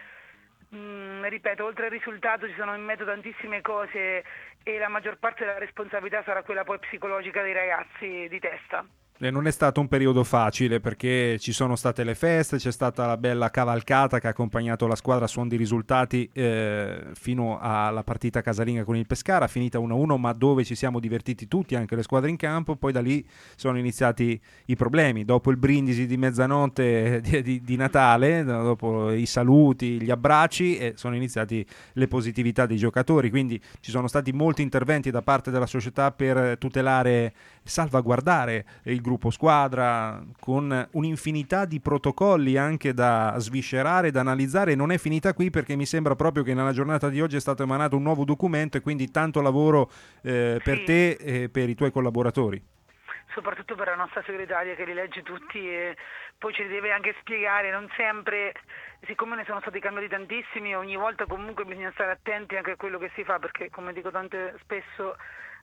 mh, ripeto, oltre al risultato ci sono in mezzo tantissime cose, e la maggior parte della responsabilità sarà quella poi psicologica dei ragazzi di testa. E non è stato un periodo facile, perché ci sono state le feste, c'è stata la bella cavalcata che ha accompagnato la squadra a suon di risultati eh, fino alla partita casalinga con il Pescara, finita uno a uno, ma dove ci siamo divertiti tutti, anche le squadre in campo. Poi da lì sono iniziati i problemi, dopo il brindisi di mezzanotte di, di, di Natale, dopo i saluti, gli abbracci, e sono iniziati le positività dei giocatori, quindi ci sono stati molti interventi da parte della società per tutelare, salvaguardare il gruppo squadra, con un'infinità di protocolli anche da sviscerare, da analizzare. Non è finita qui, perché mi sembra proprio che nella giornata di oggi è stato emanato un nuovo documento, e quindi tanto lavoro eh, per sì. te e per i tuoi collaboratori. Soprattutto per la nostra segretaria, che li legge tutti e poi ci deve anche spiegare, non sempre, siccome ne sono stati cambiati tantissimi, ogni volta comunque bisogna stare attenti anche a quello che si fa, perché come dico tante spesso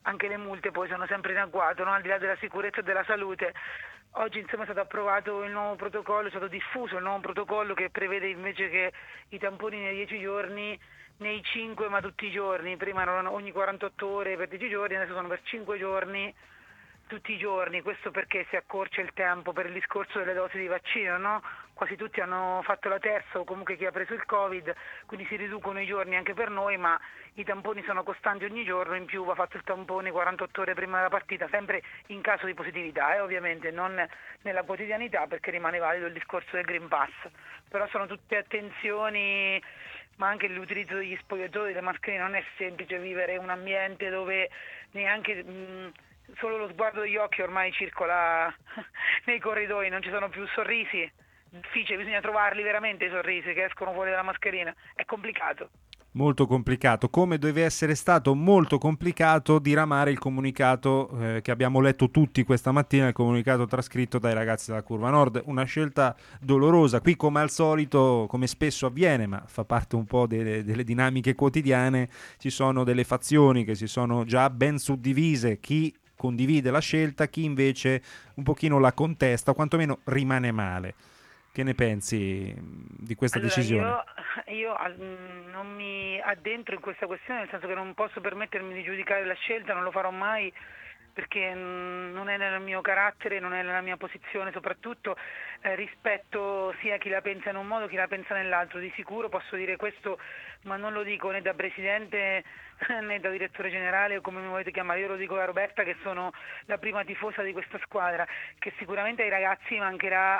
anche le multe poi sono sempre in agguato, no? Al di là della sicurezza e della salute. Oggi insomma è stato approvato il nuovo protocollo, è stato diffuso il nuovo protocollo che prevede invece che i tamponi nei dieci giorni, nei cinque ma tutti i giorni, prima erano ogni quarantotto ore per dieci giorni, adesso sono per cinque giorni tutti i giorni, questo perché si accorcia il tempo per il discorso delle dosi di vaccino, no? Quasi tutti hanno fatto la terza o comunque chi ha preso il Covid, quindi si riducono i giorni anche per noi, ma i tamponi sono costanti ogni giorno, in più va fatto il tampone quarantotto ore prima della partita, sempre in caso di positività, eh, ovviamente non nella quotidianità perché rimane valido il discorso del Green Pass, però sono tutte attenzioni, ma anche l'utilizzo degli spogliatoi, delle mascherine, non è semplice vivere in un ambiente dove neanche... Mh, solo lo sguardo degli occhi ormai circola nei corridoi, non ci sono più sorrisi, difficile, bisogna trovarli veramente i sorrisi che escono fuori dalla mascherina, è complicato. Molto complicato, come deve essere stato molto complicato diramare il comunicato eh, che abbiamo letto tutti questa mattina, il comunicato trascritto dai ragazzi della Curva Nord, una scelta dolorosa, qui come al solito, come spesso avviene, ma fa parte un po' delle, delle dinamiche quotidiane, ci sono delle fazioni che si sono già ben suddivise, chi condivide la scelta, chi invece un pochino la contesta o quantomeno rimane male. Che ne pensi di questa allora, decisione? Io, io non mi addentro in questa questione, nel senso che non posso permettermi di giudicare la scelta, non lo farò mai perché non è nel mio carattere, non è nella mia posizione, soprattutto eh, rispetto sia chi la pensa in un modo, chi la pensa nell'altro. Di sicuro posso dire questo, ma non lo dico né da presidente né da direttore generale o come mi volete chiamare, io lo dico da Roberta che sono la prima tifosa di questa squadra, che sicuramente ai ragazzi mancherà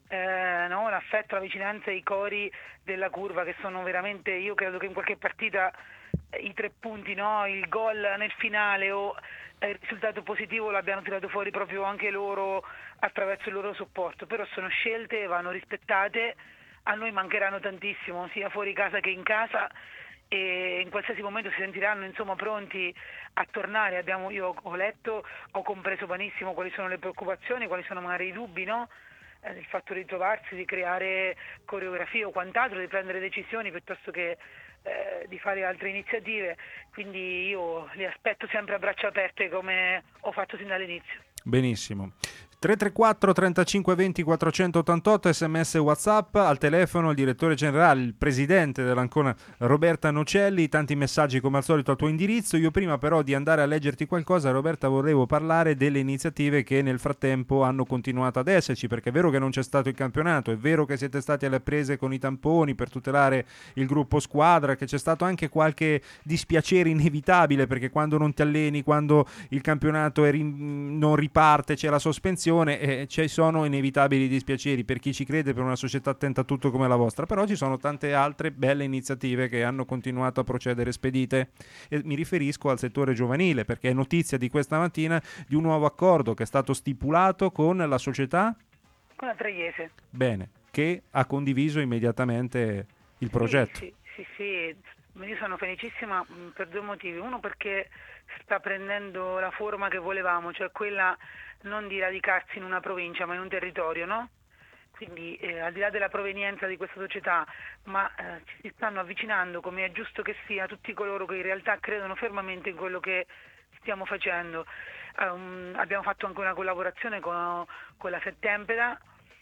Eh, no, l'affetto, la vicinanza, i cori della Curva che sono veramente, io credo che in qualche partita eh, i tre punti, no, il gol nel finale o eh, il risultato positivo l'abbiano tirato fuori proprio anche loro attraverso il loro supporto, però sono scelte, vanno rispettate, a noi mancheranno tantissimo sia fuori casa che in casa e in qualsiasi momento si sentiranno insomma pronti a tornare. Abbiamo, io ho letto, ho compreso benissimo quali sono le preoccupazioni, quali sono magari i dubbi, no? Il fatto di trovarsi, di creare coreografie o quant'altro, di prendere decisioni piuttosto che eh, di fare altre iniziative, quindi io li aspetto sempre a braccia aperte come ho fatto sin dall'inizio. Benissimo. tre tre quattro trentacinque venti quattrocentottantotto sms WhatsApp, al telefono il direttore generale, il presidente dell'Ancona Roberta Nocelli, tanti messaggi come al solito al tuo indirizzo. Io prima però di andare a leggerti qualcosa, Roberta, volevo parlare delle iniziative che nel frattempo hanno continuato ad esserci, perché è vero che non c'è stato il campionato, è vero che siete stati alle prese con i tamponi per tutelare il gruppo squadra, che c'è stato anche qualche dispiacere inevitabile perché quando non ti alleni, quando il campionato è ri- non riparte, c'è la sospensione, e ci sono inevitabili dispiaceri per chi ci crede, per una società attenta a tutto come la vostra, però ci sono tante altre belle iniziative che hanno continuato a procedere spedite e mi riferisco al settore giovanile, perché è notizia di questa mattina di un nuovo accordo che è stato stipulato con la società con la Traiese, bene, che ha condiviso immediatamente il progetto. Sì, sì, sì, sì. Io sono felicissima per due motivi. Uno perché sta prendendo la forma che volevamo, cioè quella non di radicarsi in una provincia ma in un territorio, no? Quindi eh, al di là della provenienza di questa società, ma eh, ci si stanno avvicinando, come è giusto che sia, tutti coloro che in realtà credono fermamente in quello che stiamo facendo. Um, abbiamo fatto anche una collaborazione con, con la Settempeda.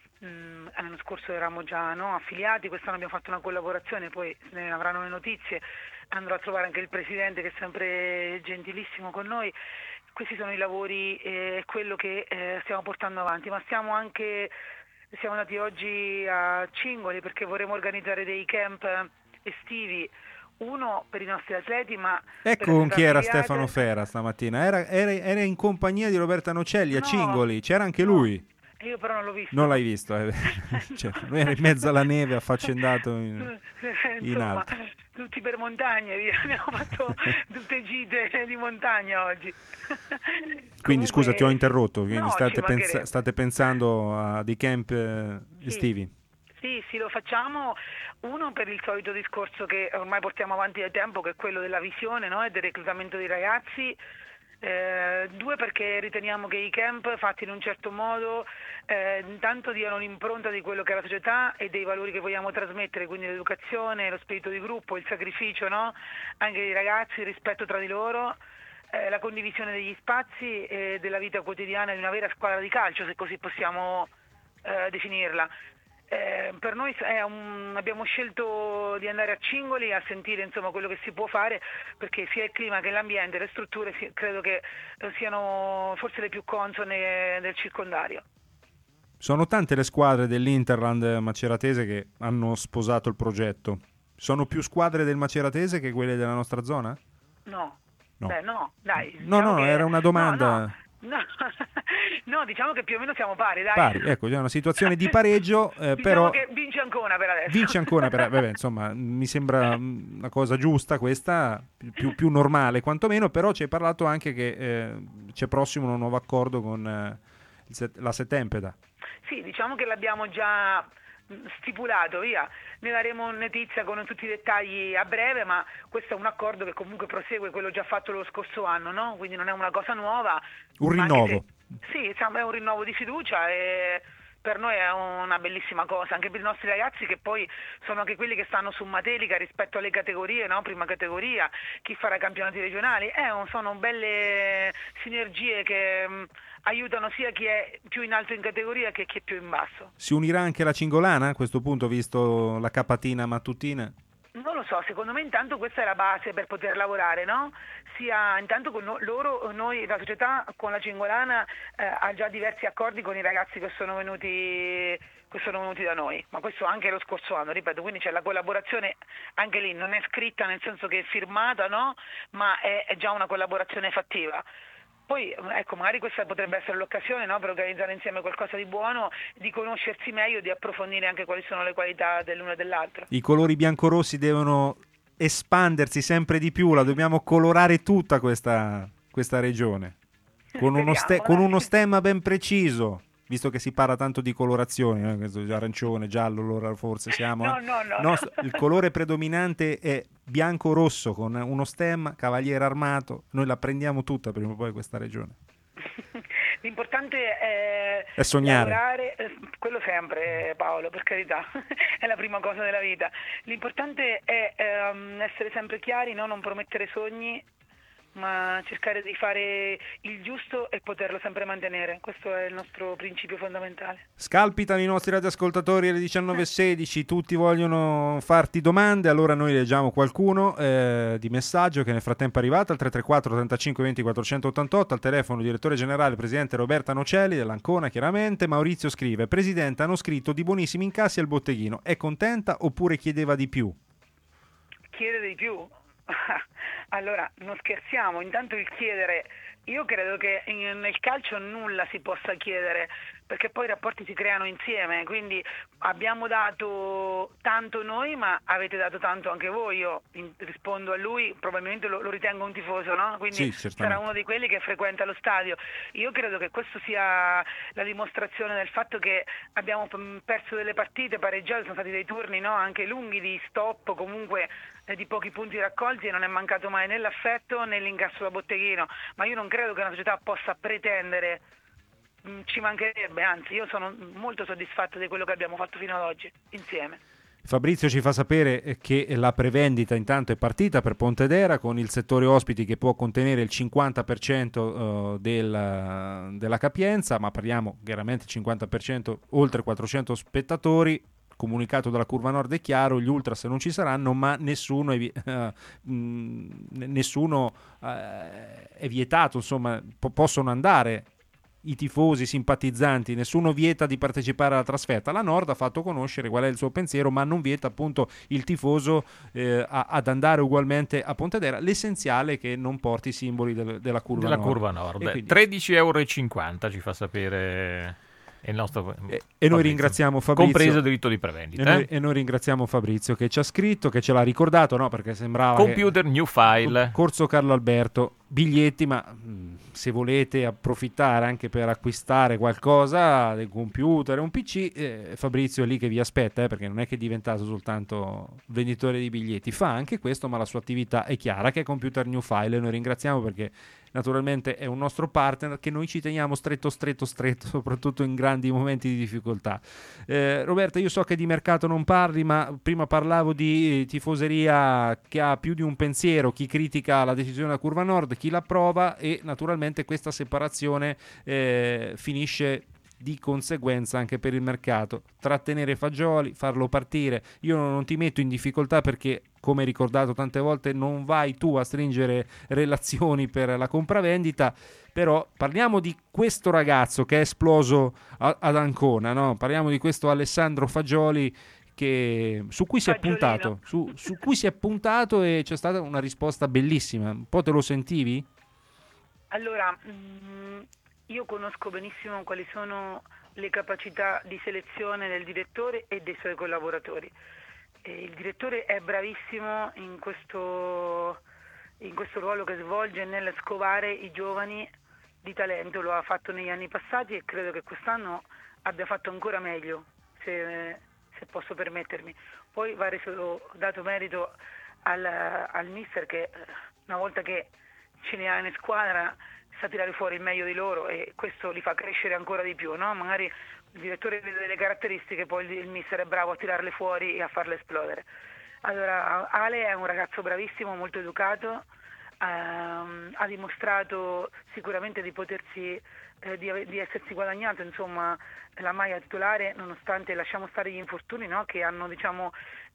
Mm, l'anno scorso eravamo già no, affiliati, quest'anno abbiamo fatto una collaborazione, poi se ne avranno le notizie, andrò a trovare anche il presidente che è sempre gentilissimo con noi. Questi sono i lavori e eh, quello che eh, stiamo portando avanti, ma stiamo anche, siamo andati oggi a Cingoli perché vorremmo organizzare dei camp estivi, uno per i nostri atleti, ma ecco con chi era Stefano Fera stamattina, era, era, era in compagnia di Roberta Nocelli a no, Cingoli, c'era anche no. lui. Io però non l'ho visto. Non l'hai visto, eh? Cioè, lui era in mezzo alla neve affaccendato in, in alto. Tutti per montagne, via. Abbiamo fatto tutte gite di montagna oggi. Quindi Comunque, scusa, ti ho interrotto, quindi no, state, pens- state pensando a dei camp eh, estivi? Sì, sì, lo facciamo. Uno per il solito discorso che ormai portiamo avanti da tempo, che è quello della visione, no? E del reclutamento dei ragazzi. Eh, due perché riteniamo che i camp fatti in un certo modo eh, intanto diano l'impronta di quello che è la società e dei valori che vogliamo trasmettere, quindi l'educazione, lo spirito di gruppo, il sacrificio, no? Anche dei ragazzi, il rispetto tra di loro, eh, la condivisione degli spazi e della vita quotidiana di una vera squadra di calcio, se così possiamo eh, definirla. Eh, per noi è un, abbiamo scelto di andare a Cingoli a sentire insomma quello che si può fare, perché sia il clima che l'ambiente, le strutture si, credo che eh, siano forse le più consone del circondario. Sono tante le squadre dell'Interland maceratese che hanno sposato il progetto. Sono più squadre del Maceratese che quelle della nostra zona? No, no, Beh, no dai. No, no, che... era una domanda. No, no. No. No, diciamo che più o meno siamo pari, dai. Pari, ecco, c'è una situazione di pareggio, eh, diciamo però che vince Ancona per adesso. Vince Ancona per vabbè, insomma, mi sembra una cosa giusta questa, più, più normale quantomeno, però ci hai parlato anche che eh, c'è prossimo un nuovo accordo con eh, il set, la Setempeda. Sì, diciamo che l'abbiamo già stipulato, via. Ne daremo notizia con tutti i dettagli a breve, ma questo è un accordo che comunque prosegue quello già fatto lo scorso anno, no? Quindi non è una cosa nuova. Un rinnovo. Se, sì, insomma, è un rinnovo di fiducia e per noi è una bellissima cosa, anche per i nostri ragazzi che poi sono anche quelli che stanno su Matelica rispetto alle categorie, no? Prima categoria, chi farà i campionati regionali, eh, sono belle sinergie che mh, aiutano sia chi è più in alto in categoria che chi è più in basso. Si unirà anche la Cingolana a questo punto, visto la capatina mattutina? Non lo so, secondo me intanto questa è la base per poter lavorare, no? Sia intanto con no, loro, noi, la società con la Cingolana eh, ha già diversi accordi con i ragazzi che sono venuti che sono venuti da noi, ma questo anche lo scorso anno, ripeto, quindi c'è la collaborazione anche lì, non è scritta nel senso che è firmata, no? Ma è, è già una collaborazione fattiva. Poi, ecco, magari questa potrebbe essere l'occasione, no, per organizzare insieme qualcosa di buono, di conoscersi meglio, di approfondire anche quali sono le qualità dell'uno e dell'altro. I colori biancorossi devono espandersi sempre di più, la dobbiamo colorare tutta questa, questa regione, con uno, ste- con uno stemma ben preciso. Visto che si parla tanto di colorazioni, eh? Arancione, giallo, allora forse siamo... No, eh? no, no. no. Il colore predominante è bianco-rosso con uno stemma, cavaliere armato. Noi la prendiamo tutta prima o poi questa regione. L'importante è, è sognare. Lavorare, quello sempre Paolo, per carità, è la prima cosa della vita. L'importante è ehm, essere sempre chiari, no? Non promettere sogni, ma cercare di fare il giusto e poterlo sempre mantenere. Questo è il nostro principio fondamentale. Scalpitano i nostri radioascoltatori alle diciannove e sedici, tutti vogliono farti domande, allora noi leggiamo qualcuno eh, di messaggio che nel frattempo è arrivato al tre tre quattro trentacinque venti quattrocentottantotto, al telefono direttore generale presidente Roberta Nocelli dell'Ancona, chiaramente. Maurizio scrive: Presidente, hanno scritto di buonissimi incassi al botteghino, è contenta oppure chiedeva di più? Chiede di più? Allora, non scherziamo, intanto il chiedere, io credo che in, nel calcio nulla si possa chiedere, perché poi i rapporti si creano insieme, quindi abbiamo dato tanto noi, ma avete dato tanto anche voi. Io in, rispondo a lui, probabilmente lo, lo ritengo un tifoso, no? Quindi sì, sarà uno di quelli che frequenta lo stadio. Io credo che questo sia la dimostrazione del fatto che abbiamo perso delle partite, pareggiate, sono stati dei turni, no? Anche lunghi di stop, comunque eh, di pochi punti raccolti, e non è mancato mai né l'affetto né l'incasso da botteghino, ma io non credo che una società possa pretendere, ci mancherebbe, anzi io sono molto soddisfatto di quello che abbiamo fatto fino ad oggi insieme. Fabrizio ci fa sapere che la prevendita intanto è partita per Pontedera con il settore ospiti che può contenere il cinquanta per cento della, della capienza, ma parliamo chiaramente cinquanta per cento oltre quattrocento spettatori. Comunicato dalla Curva Nord è chiaro, gli ultras non ci saranno, ma nessuno è, uh, mh, nessuno uh, è vietato, insomma po- possono andare i tifosi, i simpatizzanti, nessuno vieta di partecipare alla trasferta. La Nord ha fatto conoscere qual è il suo pensiero, ma non vieta appunto il tifoso eh, a, ad andare ugualmente a Pontedera. L'essenziale è che non porti i simboli del, della Curva della Nord. Curva Nord. E quindi... tredici e cinquanta euro ci fa sapere... Il nostro e, e noi ringraziamo Fabrizio, compreso il diritto di prevendita, e noi, eh? e noi ringraziamo Fabrizio che ci ha scritto, che ce l'ha ricordato, no? Perché sembrava computer che... new file Corso Carlo Alberto, biglietti, ma mh, se volete approfittare anche per acquistare qualcosa, del computer, un P C, eh, Fabrizio è lì che vi aspetta, eh, perché non è che è diventato soltanto venditore di biglietti, fa anche questo, ma la sua attività è chiara, che è Computer New File, e noi ringraziamo perché naturalmente è un nostro partner che noi ci teniamo stretto stretto stretto, soprattutto in grandi momenti di difficoltà. eh, Roberta, io so che di mercato non parli, ma prima parlavo di tifoseria che ha più di un pensiero, chi critica la decisione della Curva Nord, chi l'approva, e naturalmente questa separazione eh, finisce di conseguenza anche per il mercato. Trattenere Fagioli, farlo partire, io non ti metto in difficoltà perché, come ricordato tante volte, non vai tu a stringere relazioni per la compravendita, però parliamo di questo ragazzo che è esploso a, ad Ancona, no? Parliamo di questo Alessandro Fagioli che, su cui si è puntato su, su cui si è puntato e c'è stata una risposta bellissima. Un po' te lo sentivi? Allora, mh, io conosco benissimo quali sono le capacità di selezione del direttore e dei suoi collaboratori. E il direttore è bravissimo in questo, in questo ruolo che svolge nel scovare i giovani di talento, lo ha fatto negli anni passati e credo che quest'anno abbia fatto ancora meglio, se, se posso permettermi. Poi va reso dato merito al, al mister che una volta che ce ne ha in squadra sa tirare fuori il meglio di loro e questo li fa crescere ancora di più, no? Magari il direttore vede delle caratteristiche, poi il, il mister è bravo a tirarle fuori e a farle esplodere. Allora, Ale è un ragazzo bravissimo, molto educato, ehm, ha dimostrato sicuramente di potersi eh, di, di essersi guadagnato insomma la maglia titolare, nonostante, lasciamo stare gli infortuni, no? Che hanno, diciamo,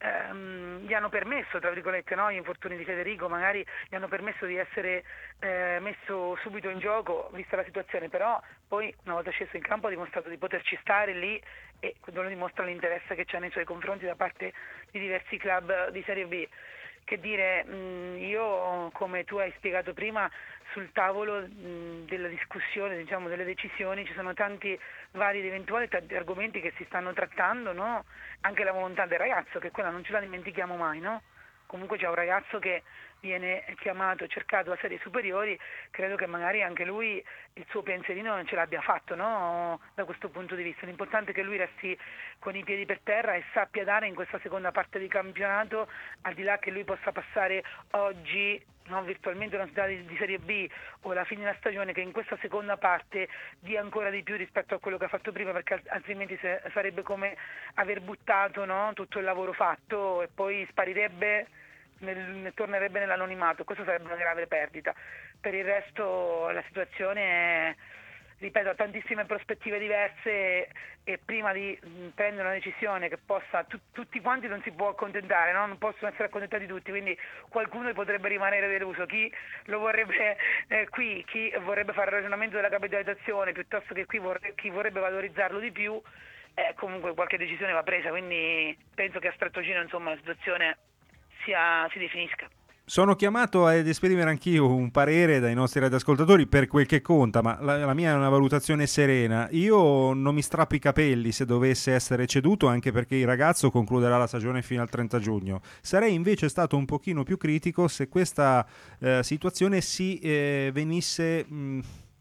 ehm, gli hanno permesso, tra virgolette, no? Gli infortuni di Federico magari gli hanno permesso di essere eh, messo subito in gioco vista la situazione, però poi una volta sceso in campo ha dimostrato di poterci stare lì e lo dimostra l'interesse che c'è nei suoi confronti da parte di diversi club di Serie B. Che dire, mh, io, come tu hai spiegato prima, sul tavolo mh, della discussione, diciamo, delle decisioni, ci sono tanti vari ed eventuali tanti argomenti che si stanno trattando, no? Anche la volontà del ragazzo, che quella non ce la dimentichiamo mai, no? Comunque c'è un ragazzo che viene chiamato, cercato a serie superiori, credo che magari anche lui il suo pensierino non ce l'abbia fatto, no? Da questo punto di vista. L'importante è che lui resti con i piedi per terra e sappia dare in questa seconda parte di campionato, al di là che lui possa passare oggi, no, virtualmente una società di, di Serie B o la fine della stagione, che in questa seconda parte dia ancora di più rispetto a quello che ha fatto prima, perché altrimenti se, sarebbe come aver buttato, no, tutto il lavoro fatto e poi sparirebbe, nel, tornerebbe nell'anonimato. Questo sarebbe una grave perdita. Per il resto la situazione è, ripeto, ha tantissime prospettive diverse e prima di prendere una decisione che possa, tu, tutti quanti non si può accontentare, no? Non possono essere accontentati tutti, quindi qualcuno potrebbe rimanere deluso, chi lo vorrebbe eh, qui, chi vorrebbe fare il ragionamento della capitalizzazione piuttosto che qui vorre, chi vorrebbe valorizzarlo di più, eh, comunque qualche decisione va presa, quindi penso che a stretto giro insomma la situazione sia, si definisca. Sono chiamato ad esprimere anch'io un parere dai nostri radioascoltatori per quel che conta, ma la, la mia è una valutazione serena. Io non mi strappo i capelli se dovesse essere ceduto, anche perché il ragazzo concluderà la stagione fino al trenta giugno. Sarei invece stato un pochino più critico se questa eh, situazione si eh, venisse... Mh,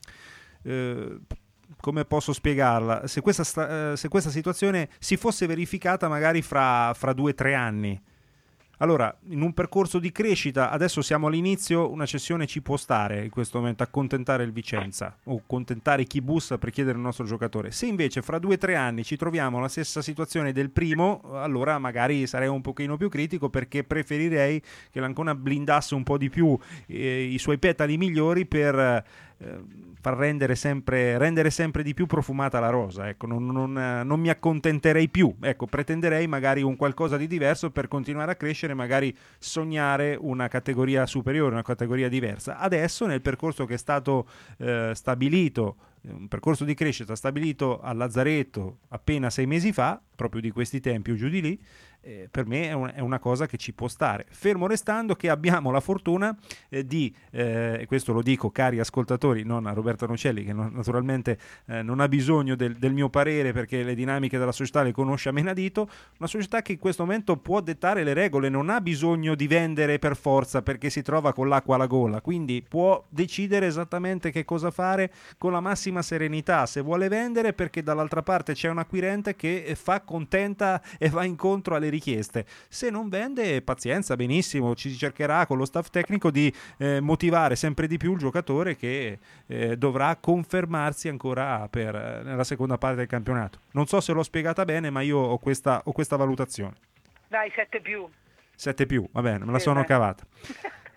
eh, come posso spiegarla? Se questa, sta, eh, se questa situazione si fosse verificata magari fra, fra due o tre anni. Allora, in un percorso di crescita, adesso siamo all'inizio, una cessione ci può stare in questo momento, accontentare il Vicenza o accontentare chi bussa per chiedere il nostro giocatore. Se invece fra due o tre anni ci troviamo alla stessa situazione del primo, allora magari sarei un pochino più critico, perché preferirei che l'Ancona blindasse un po' di più eh, i suoi petali migliori per... Eh, far rendere sempre, rendere sempre di più profumata la rosa. Ecco, non, non, non mi accontenterei più, ecco, pretenderei magari un qualcosa di diverso per continuare a crescere, magari sognare una categoria superiore, una categoria diversa. Adesso, nel percorso che è stato eh, stabilito, un percorso di crescita stabilito a Lazzaretto appena sei mesi fa, proprio di questi tempi o giù di lì, eh, per me è, un, è una cosa che ci può stare, fermo restando che abbiamo la fortuna eh, di, eh, e questo lo dico cari ascoltatori, non a Roberto Nocelli, che non, naturalmente eh, non ha bisogno del, del mio parere, perché le dinamiche della società le conosce a menadito, una società che in questo momento può dettare le regole, non ha bisogno di vendere per forza perché si trova con l'acqua alla gola, quindi può decidere esattamente che cosa fare con la massima serenità, se vuole vendere perché dall'altra parte c'è un acquirente che fa contenta e va incontro alle richieste, se non vende pazienza, benissimo, ci cercherà con lo staff tecnico di eh, motivare sempre di più il giocatore, che eh, dovrà confermarsi ancora per, eh, nella seconda parte del campionato. Non so se l'ho spiegata bene, ma io ho questa, ho questa valutazione. Dai, sette più. sette più, va bene, me la Sì, sono dai. cavata.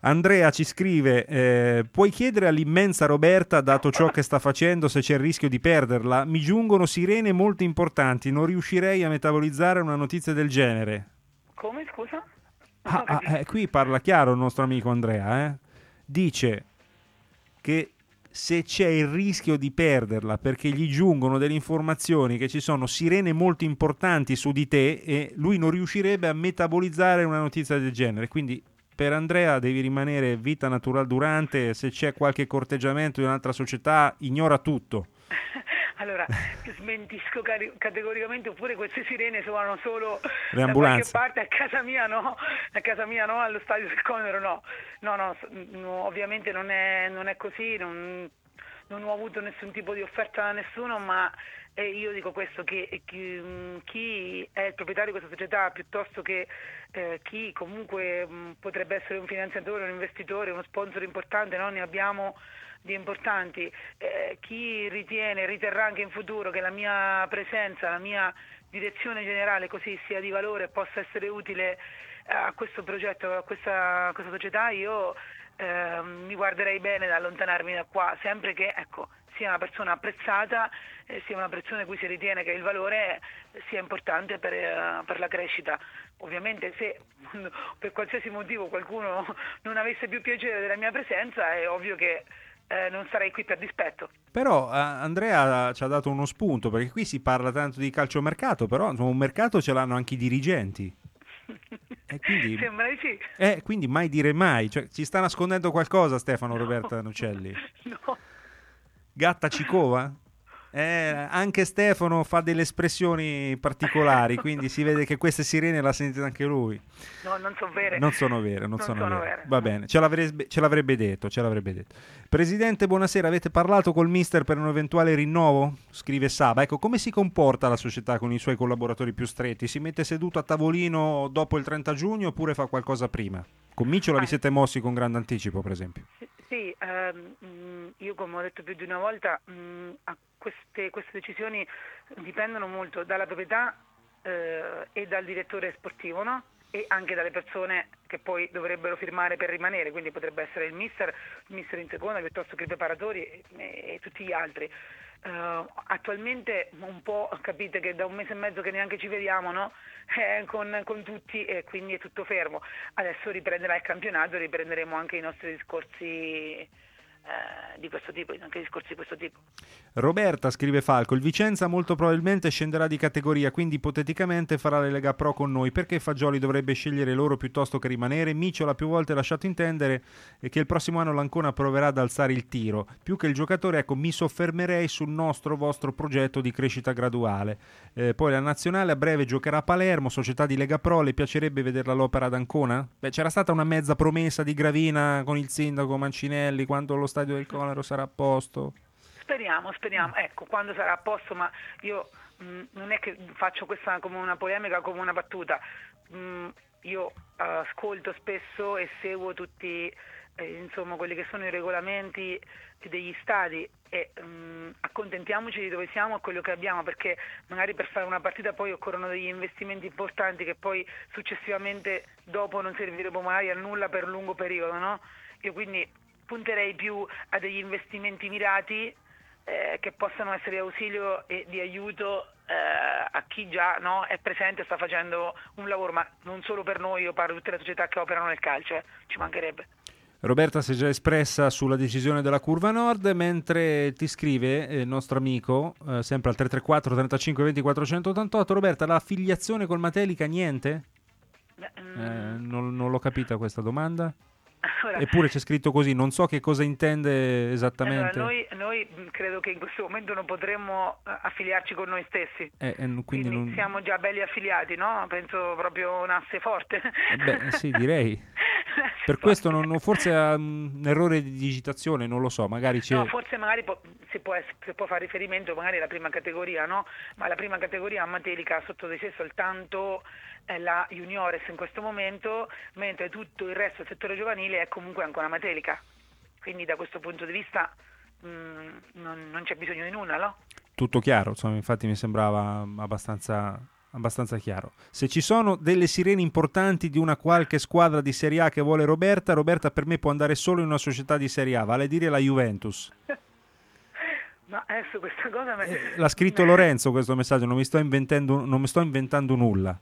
Andrea ci scrive, eh, puoi chiedere all'immensa Roberta, dato ciò che sta facendo, se c'è il rischio di perderla? Mi giungono sirene molto importanti, non riuscirei a metabolizzare una notizia del genere. Come, scusa? Ah, ah, eh, qui parla chiaro il nostro amico Andrea, eh? Dice che se c'è il rischio di perderla perché gli giungono delle informazioni che ci sono sirene molto importanti su di te e lui non riuscirebbe a metabolizzare una notizia del genere, quindi per Andrea devi rimanere vita natural durante, se c'è qualche corteggiamento di un'altra società ignora tutto. Allora, smentisco cari- categoricamente, oppure queste sirene suonano solo Le da ambulanze. qualche parte, a casa mia no, a casa mia no, allo stadio del Conero no. No, no, s- no, ovviamente non è, non è così, non, non ho avuto nessun tipo di offerta da nessuno, ma eh, io dico questo, che chi, mh, chi è il proprietario di questa società, piuttosto che eh, chi comunque mh, potrebbe essere un finanziatore, un investitore, uno sponsor importante, no? Ne abbiamo di importanti, eh, chi ritiene, riterrà anche in futuro che la mia presenza, la mia direzione generale così sia di valore e possa essere utile a questo progetto, a questa, a questa società, io eh, mi guarderei bene da allontanarmi da qua, sempre che ecco, sia una persona apprezzata, eh, sia una persona di cui si ritiene che il valore sia importante per, eh, per la crescita. Ovviamente se per qualsiasi motivo qualcuno non avesse più piacere della mia presenza, è ovvio che Eh, non sarei qui per dispetto. Però eh, Andrea ci ha dato uno spunto, perché qui si parla tanto di calciomercato, però insomma, un mercato ce l'hanno anche i dirigenti. E quindi, Sembra di sì. eh, quindi mai dire mai, cioè, ci sta nascondendo qualcosa Stefano Roberta Nucelli? No. Gatta Cicova? Eh, anche Stefano fa delle espressioni particolari, quindi si vede che queste sirene l'ha sentita anche lui. No, non sono vere. Non sono vere, non, Non sono, sono vere. vere. Va bene, ce l'avrebbe, ce l'avrebbe detto, ce l'avrebbe detto. Presidente, buonasera, avete parlato col mister per un eventuale rinnovo? Scrive Saba. Ecco, come si comporta la società con i suoi collaboratori più stretti? Si mette seduto a tavolino dopo il trenta giugno oppure fa qualcosa prima? Con Micciola vi siete mossi con grande anticipo, per esempio? Sì, ehm, io come ho detto più di una volta, mh, a queste, queste decisioni dipendono molto dalla proprietà eh, e dal direttore sportivo, no? E anche dalle persone che poi dovrebbero firmare per rimanere, quindi potrebbe essere il mister, il mister in seconda, piuttosto che i preparatori e, e tutti gli altri. Uh, attualmente un po' capite che da un mese e mezzo che neanche ci vediamo, no? Eh, con, con tutti, e quindi è tutto fermo. Adesso riprenderà il campionato, riprenderemo anche i nostri discorsi eh, di questo tipo, anche discorsi di questo tipo. Roberta, scrive Falco, il Vicenza molto probabilmente scenderà di categoria, quindi ipoteticamente farà la Lega Pro con noi. Perché Fagioli dovrebbe scegliere loro piuttosto che rimanere? Micciola ha più volte lasciato intendere che il prossimo anno l'Ancona proverà ad alzare il tiro. Più che il giocatore, ecco, mi soffermerei sul nostro vostro progetto di crescita graduale. Eh, poi la nazionale a breve giocherà a Palermo, società di Lega Pro, le piacerebbe vederla all'opera ad Ancona? Beh, c'era stata una mezza promessa di Gravina con il sindaco Mancinelli quando lo stadio del Conero sarà a posto. Speriamo, speriamo, ecco, quando sarà a posto, ma io mh, non è che faccio questa come una polemica, come una battuta. Mh, io uh, ascolto spesso e seguo tutti eh, insomma quelli che sono i regolamenti degli stadi e mh, accontentiamoci di dove siamo e quello che abbiamo, perché magari per fare una partita poi occorrono degli investimenti importanti che poi successivamente dopo non servirebbero mai a nulla per lungo periodo, no? Io quindi punterei più a degli investimenti mirati eh, che possano essere di ausilio e di aiuto eh, a chi già no, è presente e sta facendo un lavoro, ma non solo per noi, io parlo di tutte le società che operano nel calcio, eh, ci mancherebbe. Roberta si è già espressa sulla decisione della Curva Nord, mentre ti scrive eh, il nostro amico, eh, sempre al tre tre quattro trentacinque venti quattrocentottantotto, Roberta, la affiliazione col Matelica niente? Eh, non, non l'ho capita questa domanda. Allora, Eppure c'è scritto così, non so che cosa intende esattamente. Allora, noi, noi credo che in questo momento non potremmo affiliarci con noi stessi, Eh, eh, quindi quindi non... siamo già belli affiliati, no? Penso proprio un asse forte. Eh beh, sì, direi. Per questo non, non- forse è un errore di digitazione, non lo so, magari c'è... No, forse magari può, si, può, ess- si può fare riferimento magari alla prima categoria, no? Ma la prima categoria a Matelica ha sotto di sé soltanto eh, la Juniores in questo momento, mentre tutto il resto del settore giovanile è comunque ancora Matelica. Quindi da questo punto di vista mh, non, non c'è bisogno di nulla, no? Tutto chiaro, insomma, infatti mi sembrava abbastanza, abbastanza chiaro. Se ci sono delle sirene importanti di una qualche squadra di Serie A che vuole Roberta, Roberta per me può andare solo in una società di Serie A, vale a dire la Juventus. Ma adesso questa cosa me... eh, l'ha scritto me... Lorenzo questo messaggio, non mi sto inventando, non mi sto inventando nulla.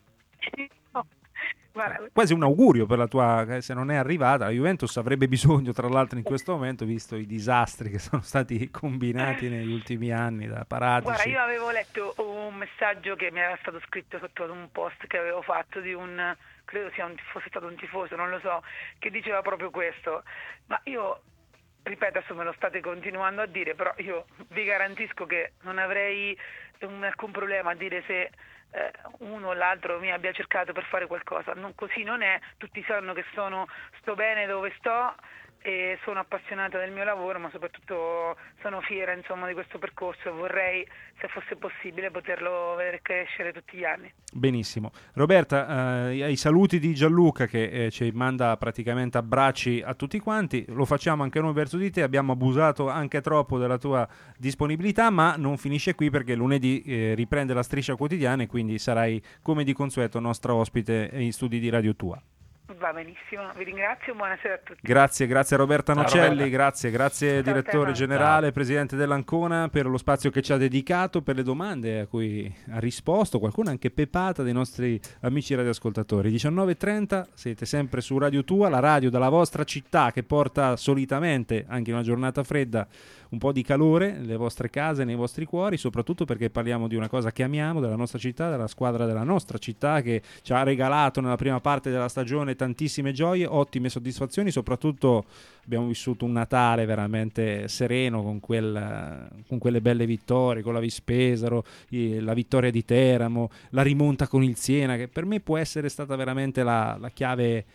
No. Guarda, quasi un augurio per la tua, se non è arrivata. La Juventus avrebbe bisogno, tra l'altro, in questo momento, visto i disastri che sono stati combinati negli ultimi anni da Paratici. Guarda, io avevo letto un messaggio che mi era stato scritto sotto ad un post che avevo fatto di un, credo sia un, fosse stato un tifoso, non lo so, che diceva proprio questo. Ma io, ripeto, adesso me lo state continuando a dire, però io vi garantisco che non avrei un, alcun problema a dire se eh, uno o l'altro mi abbia cercato per fare qualcosa. Non, così non è, tutti sanno che sono sto bene dove sto e sono appassionata del mio lavoro, ma soprattutto sono fiera, insomma, di questo percorso e vorrei, se fosse possibile, poterlo vedere crescere tutti gli anni. Benissimo. Roberta, eh, ai saluti di Gianluca che eh, ci manda praticamente abbracci a tutti quanti, lo facciamo anche noi verso di te, abbiamo abusato anche troppo della tua disponibilità, ma non finisce qui perché lunedì eh, riprende la Striscia Quotidiana e quindi sarai, come di consueto, nostra ospite in studi di Radio Tua. Va benissimo, vi ringrazio, buonasera a tutti. Grazie, grazie a Roberta Ciao, Nocelli, Roberta. grazie, grazie Ciao, direttore Stefano. generale, Ciao. presidente dell'Ancona, per lo spazio che ci ha dedicato, per le domande a cui ha risposto, qualcuna anche pepata dei nostri amici radioascoltatori. diciannove e trenta, siete sempre su Radio Tua, la radio della vostra città che porta solitamente, anche in una giornata fredda, un po' di calore nelle vostre case, nei vostri cuori, soprattutto perché parliamo di una cosa che amiamo, della nostra città, della squadra della nostra città che ci ha regalato nella prima parte della stagione tantissime gioie, ottime soddisfazioni, soprattutto abbiamo vissuto un Natale veramente sereno con, quel, con quelle belle vittorie, con la Vispesaro, la vittoria di Teramo, la rimonta con il Siena, che per me può essere stata veramente la, la chiave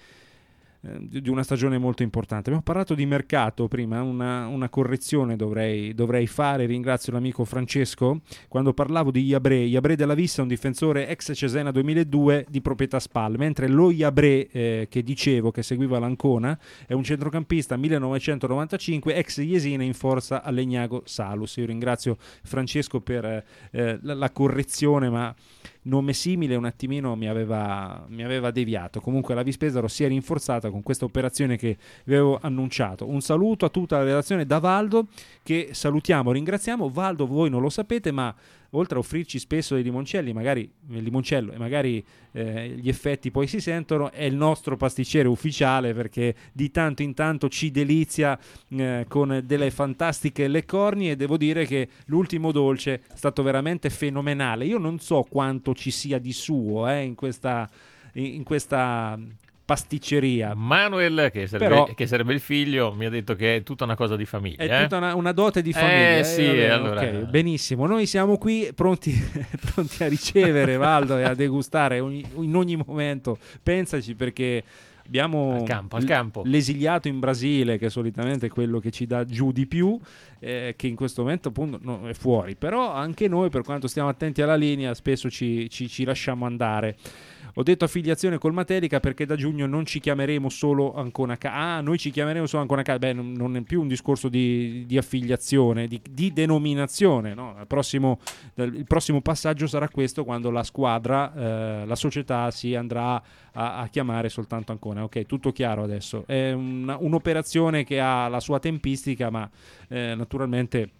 di una stagione molto importante. Abbiamo parlato di mercato prima, una, una correzione dovrei, dovrei fare, ringrazio l'amico Francesco. Quando parlavo di Iabré, Iabré della Vista è un difensore ex Cesena duemiladue di proprietà Spal, mentre lo Iabré eh, che dicevo che seguiva l'Ancona è un centrocampista millenovecentonovantacinque ex Jesina in forza a Legnago Salus. Io ringrazio Francesco per eh, la, la correzione, ma nome simile un attimino mi aveva, mi aveva deviato. Comunque la Vispesaro si è rinforzata con questa operazione che vi avevo annunciato. Un saluto a tutta la redazione da Valdo, che salutiamo, ringraziamo. Valdo, voi non lo sapete, ma oltre a offrirci spesso dei limoncelli, magari il limoncello e magari eh, gli effetti poi si sentono, è il nostro pasticcere ufficiale, perché di tanto in tanto ci delizia eh, con delle fantastiche leccornie, e devo dire che l'ultimo dolce è stato veramente fenomenale. Io non so quanto ci sia di suo eh, in questa in questa pasticceria. Manuel, che sarebbe, Però, che sarebbe il figlio, mi ha detto che è tutta una cosa di famiglia. È eh? tutta una, una dote di famiglia. Eh sì, eh, allora... okay, benissimo. Noi siamo qui pronti, pronti a ricevere Valdo e a degustare ogni, in ogni momento. Pensaci, perché abbiamo al campo, al campo. l'esiliato in Brasile, che solitamente è quello che ci dà giù di più, eh, che in questo momento appunto no, è fuori. Però anche noi, per quanto stiamo attenti alla linea, spesso ci, ci, ci lasciamo andare. Ho detto affiliazione col Matelica perché da giugno non ci chiameremo solo Ancona Calcio. Ah, noi ci chiameremo solo Ancona Calcio. Beh, non, non è più un discorso di, di affiliazione, di, di denominazione. No? Il, prossimo, il prossimo passaggio sarà questo, quando la squadra, eh, la società si andrà a, a chiamare soltanto Ancona. Ok, tutto chiaro adesso. È una, un'operazione che ha la sua tempistica, ma eh, naturalmente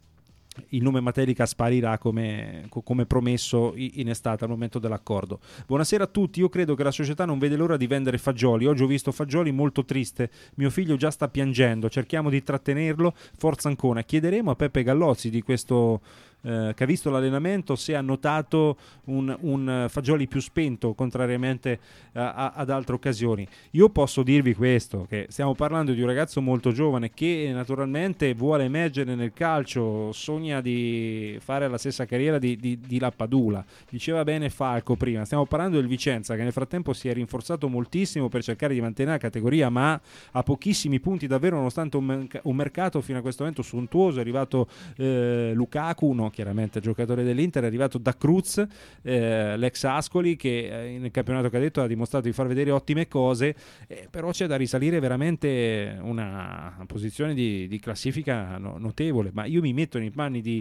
il nome Matelica sparirà come, come promesso in estate al momento dell'accordo. Buonasera a tutti, io credo che la società non vede l'ora di vendere Fagioli. Oggi ho visto Fagioli molto triste, mio figlio già sta piangendo, cerchiamo di trattenerlo, forza Ancona. Chiederemo a Peppe Gallozzi di questo eh, che ha visto l'allenamento se ha notato un, un Fagioli più spento contrariamente a, a, ad altre occasioni. Io posso dirvi questo, che stiamo parlando di un ragazzo molto giovane che naturalmente vuole emergere nel calcio, sogna di fare la stessa carriera di, di, di Lappadula. Diceva bene Falco prima, stiamo parlando del Vicenza che nel frattempo si è rinforzato moltissimo per cercare di mantenere la categoria, ma a pochissimi punti davvero, nonostante un, merc- un mercato fino a questo momento sontuoso. È arrivato eh, Lukaku, no, chiaramente giocatore dell'Inter, è arrivato Da Cruz, eh, l'ex Ascoli, che eh, nel campionato cadetto ha dimostrato di far vedere ottime cose, eh, però c'è da risalire veramente una, una posizione di, di classifica no, notevole. Ma io mi metto nei panni di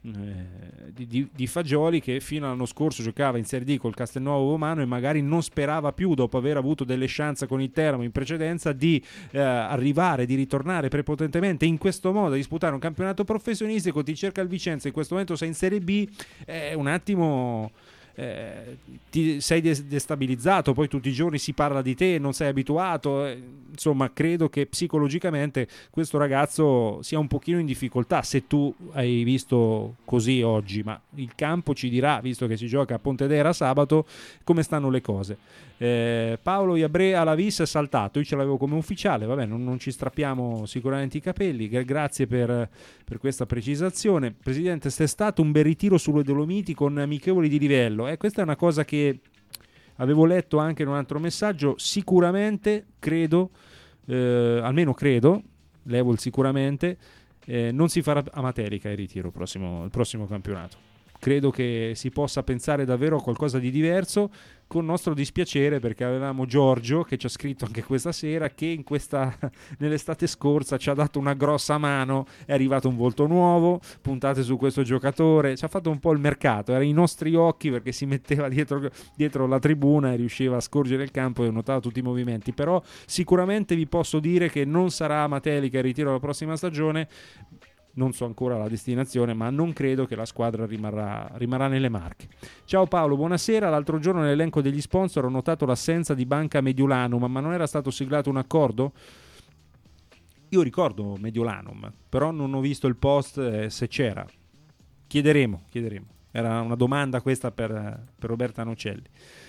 eh, di, di, di Fagioli, che fino all'anno scorso giocava in Serie D col Castelnuovo Romano e magari non sperava più, dopo aver avuto delle chance con il Teramo in precedenza, di eh, arrivare, di ritornare prepotentemente in questo modo a disputare un campionato professionistico. Ti cerca il Vicenza, in questo momento sei in Serie B, è un attimo... Eh, ti sei destabilizzato, poi tutti i giorni si parla di te, non sei abituato, eh, insomma credo che psicologicamente questo ragazzo sia un pochino in difficoltà, se tu hai visto così oggi, ma il campo ci dirà, visto che si gioca a Pontedera sabato, come stanno le cose. eh, Paolo Iabré alla vis è saltato, io ce l'avevo come ufficiale, vabbè, non, non ci strappiamo sicuramente i capelli. Grazie per, per questa precisazione. Presidente, c'è stato un bel ritiro sulle Dolomiti con amichevoli di livello. Eh, questa è una cosa che avevo letto anche in un altro messaggio. Sicuramente credo, eh, almeno credo, levo il sicuramente, eh, non si farà a Matelica il ritiro il prossimo, il prossimo campionato. Credo che si possa pensare davvero a qualcosa di diverso, con nostro dispiacere, perché avevamo Giorgio, che ci ha scritto anche questa sera, che in questa, nell'estate scorsa ci ha dato una grossa mano, è arrivato un volto nuovo, puntate su questo giocatore, ci ha fatto un po' il mercato, era ai nostri occhi perché si metteva dietro, dietro la tribuna e riusciva a scorgere il campo e notava tutti i movimenti. Però sicuramente vi posso dire che non sarà Matelica il ritiro la prossima stagione. Non so ancora la destinazione, ma non credo che la squadra rimarrà, rimarrà nelle Marche. Ciao Paolo, buonasera. L'altro giorno nell'elenco degli sponsor ho notato l'assenza di Banca Mediolanum, ma non era stato siglato un accordo? Io ricordo Mediolanum, però non ho visto il post, eh, se c'era. Chiederemo, chiederemo. Era una domanda questa per, per Roberta Nocelli.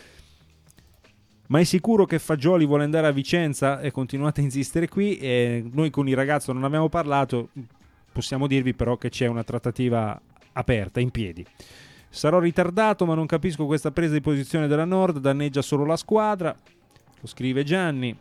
Ma è sicuro che Fagioli vuole andare a Vicenza? E continuate a insistere qui. E noi con il ragazzo non abbiamo parlato. Possiamo dirvi però che c'è una trattativa aperta, in piedi. Sarò ritardato, ma non capisco questa presa di posizione della Nord, danneggia solo la squadra. Lo scrive Gianni.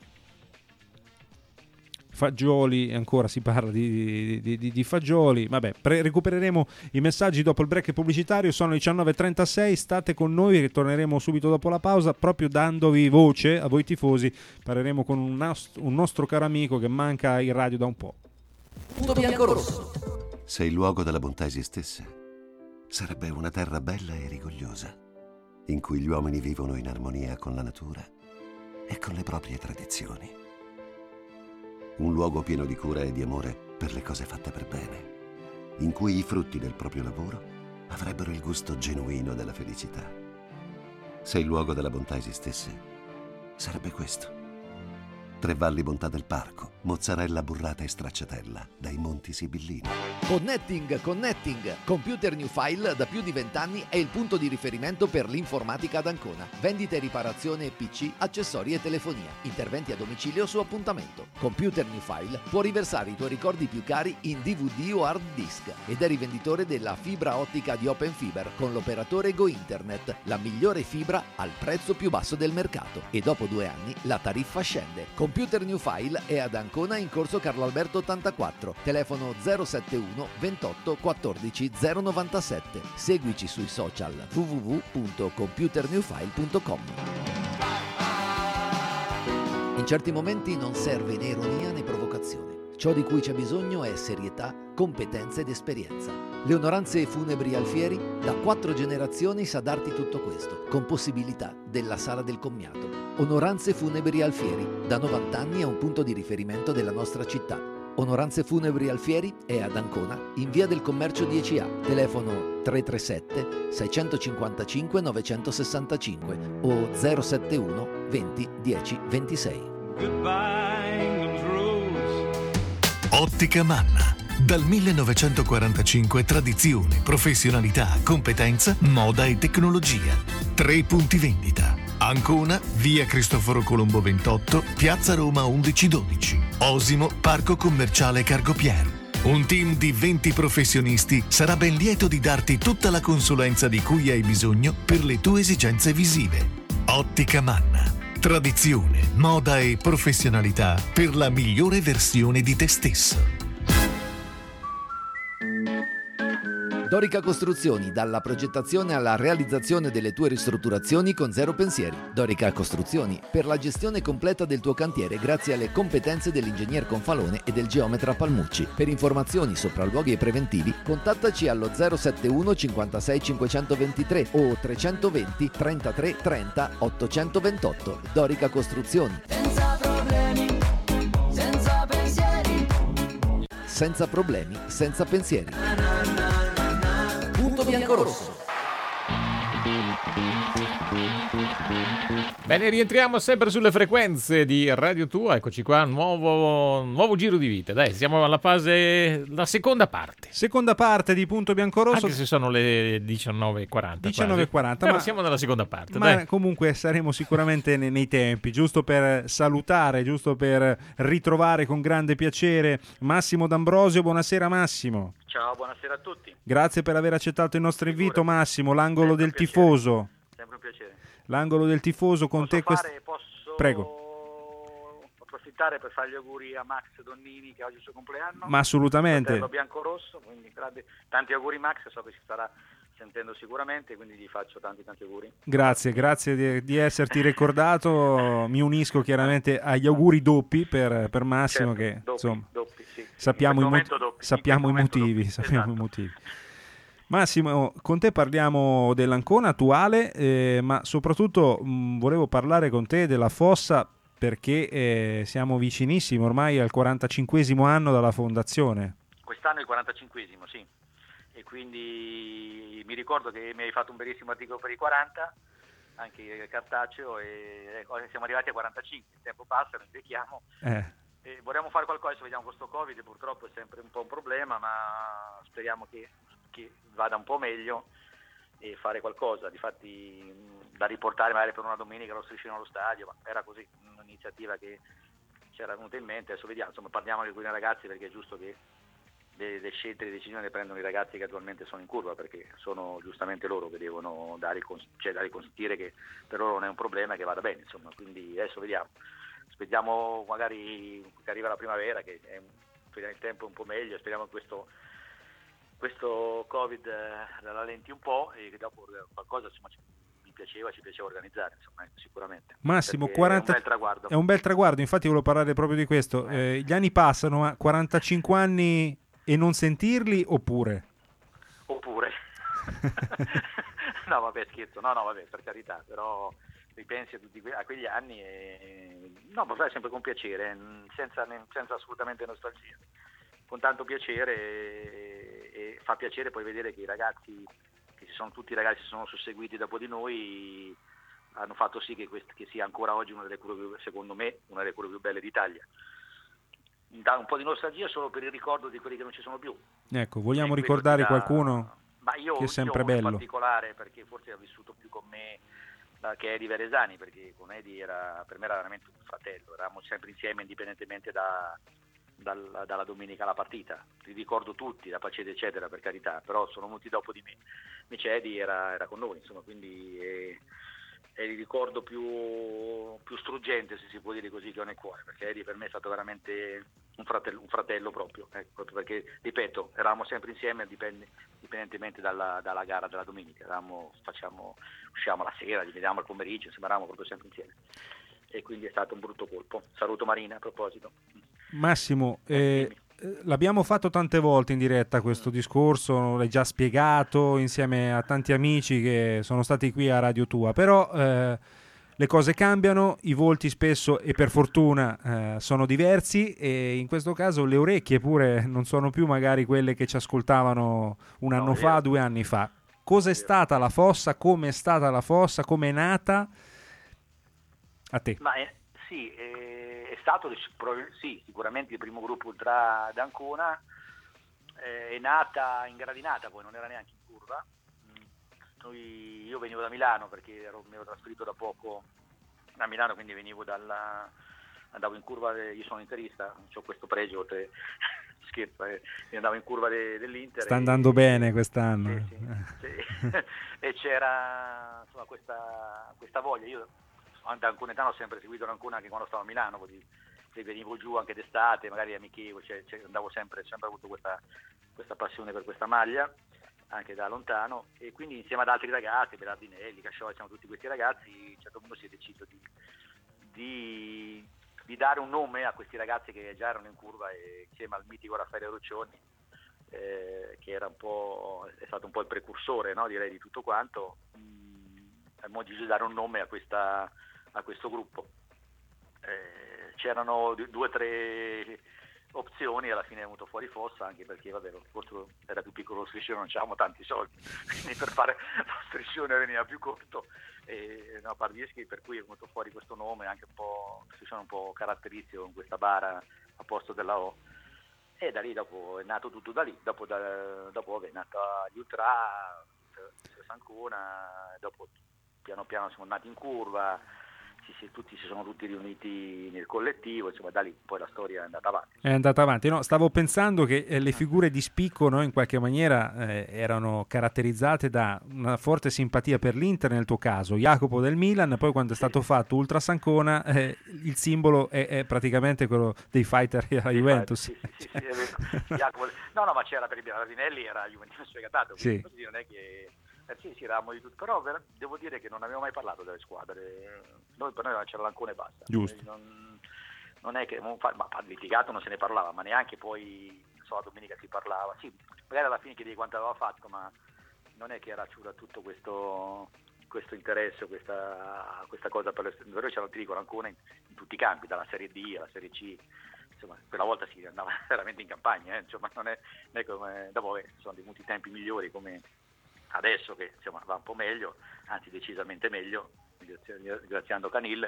Fagioli, ancora si parla di, di, di, di Fagioli. Vabbè, pre- recupereremo i messaggi dopo il break pubblicitario. Sono le diciannove e trentasei, state con noi, ritorneremo subito dopo la pausa, proprio dandovi voce a voi tifosi. Parleremo con un, nast- un nostro caro amico che manca in radio da un po'. Punto bianco-rosso. Se il luogo della bontà esistesse, sarebbe una terra bella e rigogliosa, in cui gli uomini vivono in armonia con la natura e con le proprie tradizioni. Un luogo pieno di cura e di amore per le cose fatte per bene, in cui i frutti del proprio lavoro avrebbero il gusto genuino della felicità. Se il luogo della bontà esistesse, sarebbe questo. Tre Valli Bontà del Parco, mozzarella burrata e stracciatella dai Monti Sibillini. Connecting, Connecting. Computer New File da più di vent'anni è il punto di riferimento per l'informatica ad Ancona. Vendita e riparazione P C, accessori e telefonia. Interventi a domicilio su appuntamento. Computer New File può riversare i tuoi ricordi più cari in D V D o hard disk ed è rivenditore della fibra ottica di Open Fiber con l'operatore Go Internet, la migliore fibra al prezzo più basso del mercato. E dopo due anni la tariffa scende. Computer New File è ad Ancona in corso Carlo Alberto ottantaquattro, telefono zero settantuno ventotto quattordici zero novantasette. Seguici sui social w w w punto computer new file punto com. In certi momenti non serve né ironia né provocazione. Ciò di cui c'è bisogno è serietà, competenza ed esperienza. Le Onoranze Funebri Alfieri da quattro generazioni sa darti tutto questo, con possibilità della sala del commiato. Onoranze Funebri Alfieri, da novanta anni è un punto di riferimento della nostra città. Onoranze Funebri Alfieri è ad Ancona, in via del Commercio dieci A, telefono tre tre sette sei cinque cinque nove sei cinque o zero settantuno venti dieci ventisei. Ottica Manna. Dal millenovecentoquarantacinque tradizione, professionalità, competenza, moda e tecnologia. Tre punti vendita. Ancona, via Cristoforo Colombo ventotto, piazza Roma undici dodici. Osimo, parco commerciale Cargopier. Un team di venti professionisti sarà ben lieto di darti tutta la consulenza di cui hai bisogno per le tue esigenze visive. Ottica Manna. Tradizione, moda e professionalità per la migliore versione di te stesso. Dorica Costruzioni, dalla progettazione alla realizzazione delle tue ristrutturazioni con zero pensieri. Dorica Costruzioni, per la gestione completa del tuo cantiere grazie alle competenze dell'ingegner Confalone e del geometra Palmucci. Per informazioni, sopralluoghi e preventivi, contattaci allo zero sette uno cinquantasei cinquecentoventitré o trecentoventi trentatré trenta ottocentoventotto. Dorica Costruzioni. Senza problemi, senza pensieri. Senza problemi, senza pensieri. Punto biancorosso. Bene, rientriamo sempre sulle frequenze di Radio Tua. Eccoci qua, nuovo, nuovo giro di vita. Dai, siamo alla fase, la seconda parte. Seconda parte di Punto Biancorosso. Anche se sono le diciannove e quaranta. diciannove e quaranta, ma ma siamo nella seconda parte. Ma dai. comunque saremo sicuramente nei, nei tempi, giusto per salutare, giusto per ritrovare con grande piacere Massimo D'Ambrosio. Buonasera Massimo. Ciao, buonasera a tutti. Grazie per aver accettato il nostro invito Massimo, l'angolo del tifoso. Sempre un piacere. L'angolo del tifoso con Posso te quest- fare, posso Prego. approfittare per fare gli auguri a Max Donnini che oggi è il suo compleanno. Ma assolutamente. Fratello biancorosso, quindi grande- tanti auguri Max, so che si starà sentendo sicuramente, quindi gli faccio tanti tanti auguri. Grazie, grazie di, di esserti ricordato. Mi unisco chiaramente agli auguri doppi per, per Massimo, Certo, che doppi, insomma doppi, sì. sappiamo, In i, questo mot- momento doppi, sappiamo i in questo motivi. momento Sappiamo esatto. i motivi. Massimo, con te parliamo dell'Ancona attuale, eh, ma soprattutto mh, volevo parlare con te della Fossa, perché eh, siamo vicinissimi ormai al quarantacinquesimo anno dalla fondazione. Quest'anno è il quarantacinquesimo, sì. E quindi mi ricordo che mi hai fatto un bellissimo articolo per i quaranta, anche cartaceo, e ecco, siamo arrivati a quarantacinque. Il tempo passa, noi invecchiamo. Eh. E vorremmo fare qualcosa, adesso vediamo questo Covid, purtroppo è sempre un po' un problema, ma speriamo che, che vada un po' meglio e fare qualcosa. Difatti mh, da riportare magari per una domenica lo striscione allo stadio, ma era così, un'iniziativa che ci era venuta in mente. Adesso vediamo, insomma, parliamo anche con i ragazzi, perché è giusto che le, le scelte e le decisioni le prendono i ragazzi che attualmente sono in curva, perché sono giustamente loro che devono dare il cons- cioè dare consentire che per loro non è un problema e che vada bene, insomma. Quindi adesso vediamo. Aspettiamo magari che arriva la primavera, che è un, il tempo è un po' meglio, speriamo che questo, questo Covid eh, la rallenti un po' e che dopo qualcosa, insomma, ci, mi piaceva, ci piaceva organizzare, insomma, sicuramente. Massimo, Perché quaranta è un bel traguardo. È un bel traguardo, infatti volevo parlare proprio di questo. Eh, gli anni passano, ma quarantacinque anni e non sentirli oppure? Oppure. No, vabbè, scherzo, no, no, vabbè, per carità, però ripensi a tutti que- a quegli anni e no, lo fai sempre con piacere, senza, senza assolutamente nostalgia, con tanto piacere e, e fa piacere poi vedere che i ragazzi, che ci sono tutti i ragazzi che sono susseguiti dopo di noi, hanno fatto sì che, quest- che sia ancora oggi una delle curve più, secondo me, una delle curve più belle d'Italia. Da un po' di nostalgia solo per il ricordo di quelli che non ci sono più. Ecco, vogliamo E ricordare quello ti dà- qualcuno Ma io, che è sempre io bello? in particolare, perché forse ha vissuto più con me, la- che è Edi Veresani, perché con Edi era, per me era veramente un fratello, eravamo sempre insieme indipendentemente da, dal- dalla domenica alla partita. Li ricordo tutti, la Pacete eccetera, per carità, però sono venuti dopo di me. Invece Edi era, era con noi, insomma, quindi è, è il ricordo più, più struggente, se si può dire così, che ho nel cuore, perché Edi per me è stato veramente un fratello, un fratello proprio, ecco, proprio perché, ripeto, eravamo sempre insieme dipende, indipendentemente dalla, dalla gara della domenica, eravamo, facciamo, usciamo la sera, ci vediamo al pomeriggio, insomma, eravamo proprio sempre insieme e quindi è stato un brutto colpo. Saluto Marina a proposito. Massimo, eh, l'abbiamo fatto tante volte in diretta questo discorso, l'hai già spiegato insieme a tanti amici che sono stati qui a Radio Tua, però eh, le cose cambiano, i volti spesso e per fortuna eh, sono diversi e in questo caso le orecchie pure non sono più magari quelle che ci ascoltavano un anno No, fa, due anni fa. Cosa è stata la Fossa? Come è stata la Fossa? Come è nata? A te. Ma è, sì, è, è stato sì, sicuramente il primo gruppo ultra d'Ancona, eh, è nata in gradinata, poi non era neanche in curva. Noi, io venivo da Milano perché ero, mi ero trasferito da poco a Milano, quindi venivo dalla, andavo in curva, de, io sono interista, ho questo pregio, oltre, scherzo, eh, andavo in curva de, dell'Inter. Sta e, andando bene quest'anno. Sì, sì, sì. E c'era insomma questa, questa voglia. Io da Ancona ho sempre seguito l'Ancona anche quando stavo a Milano, così se venivo giù anche d'estate, magari amichevole, cioè, cioè, andavo sempre, sempre avuto questa, questa passione per questa maglia. anche da lontano, e quindi insieme ad altri ragazzi, Berardinelli, Cascioli, siamo tutti questi ragazzi, a un certo punto si è deciso di, di, di dare un nome a questi ragazzi che già erano in curva, e insieme al mitico Raffaele Roccioni, eh, che era un po', è stato un po' il precursore, no, direi, di tutto quanto, mh, abbiamo deciso di dare un nome a, questa, a questo gruppo. Eh, c'erano due o tre opzioni, alla fine è venuto fuori Fossa, anche perché vabbè, lo striscione era più piccolo, lo striscione non c'avevamo tanti soldi, quindi per fare lo striscione veniva più corto, e no, Barbieschi, per cui è venuto fuori questo nome anche un po', striscione un po' caratteristico, con questa bara a posto della O, e da lì dopo è nato tutto da lì, dopo, da, dopo vabbè, è nata gli Ultra, Sancona, dopo piano piano siamo andati in curva, Sì, sì, tutti si sono tutti riuniti nel collettivo, insomma da lì poi la storia è andata avanti. È andata avanti, no? Stavo pensando che eh, le figure di spicco, no, in qualche maniera eh, erano caratterizzate da una forte simpatia per l'Inter, nel tuo caso Jacopo del Milan, poi quando è stato fatto Ultra Sancona eh, il simbolo è, è praticamente quello dei fighter alla Juventus. Sì, sì, sì, sì, è vero. Jacopo... No, no, ma c'era per esempio Berardinelli, era Juventino sfegatato, sì. Quindi non è che... Eh sì, sì, eravamo di tutto, però ver- devo dire che non abbiamo mai parlato delle squadre, noi per noi c'era l'Ancona e basta. Giusto. Non, non è che, non fa, ma litigato non se ne parlava, ma neanche poi, so, la domenica si parlava, sì, magari alla fine chiedevi quanto aveva fatto, ma non è che era c'era tutto questo, questo interesse, questa, questa cosa per le, per noi c'era, ti dico, l'Ancona in, in tutti i campi, dalla Serie D alla Serie C, insomma, quella volta si andava veramente in campagna, eh, insomma, non è, non è come, dopo eh, sono venuti tempi migliori come adesso che insomma va un po' meglio, anzi decisamente meglio, ringraziando Canil,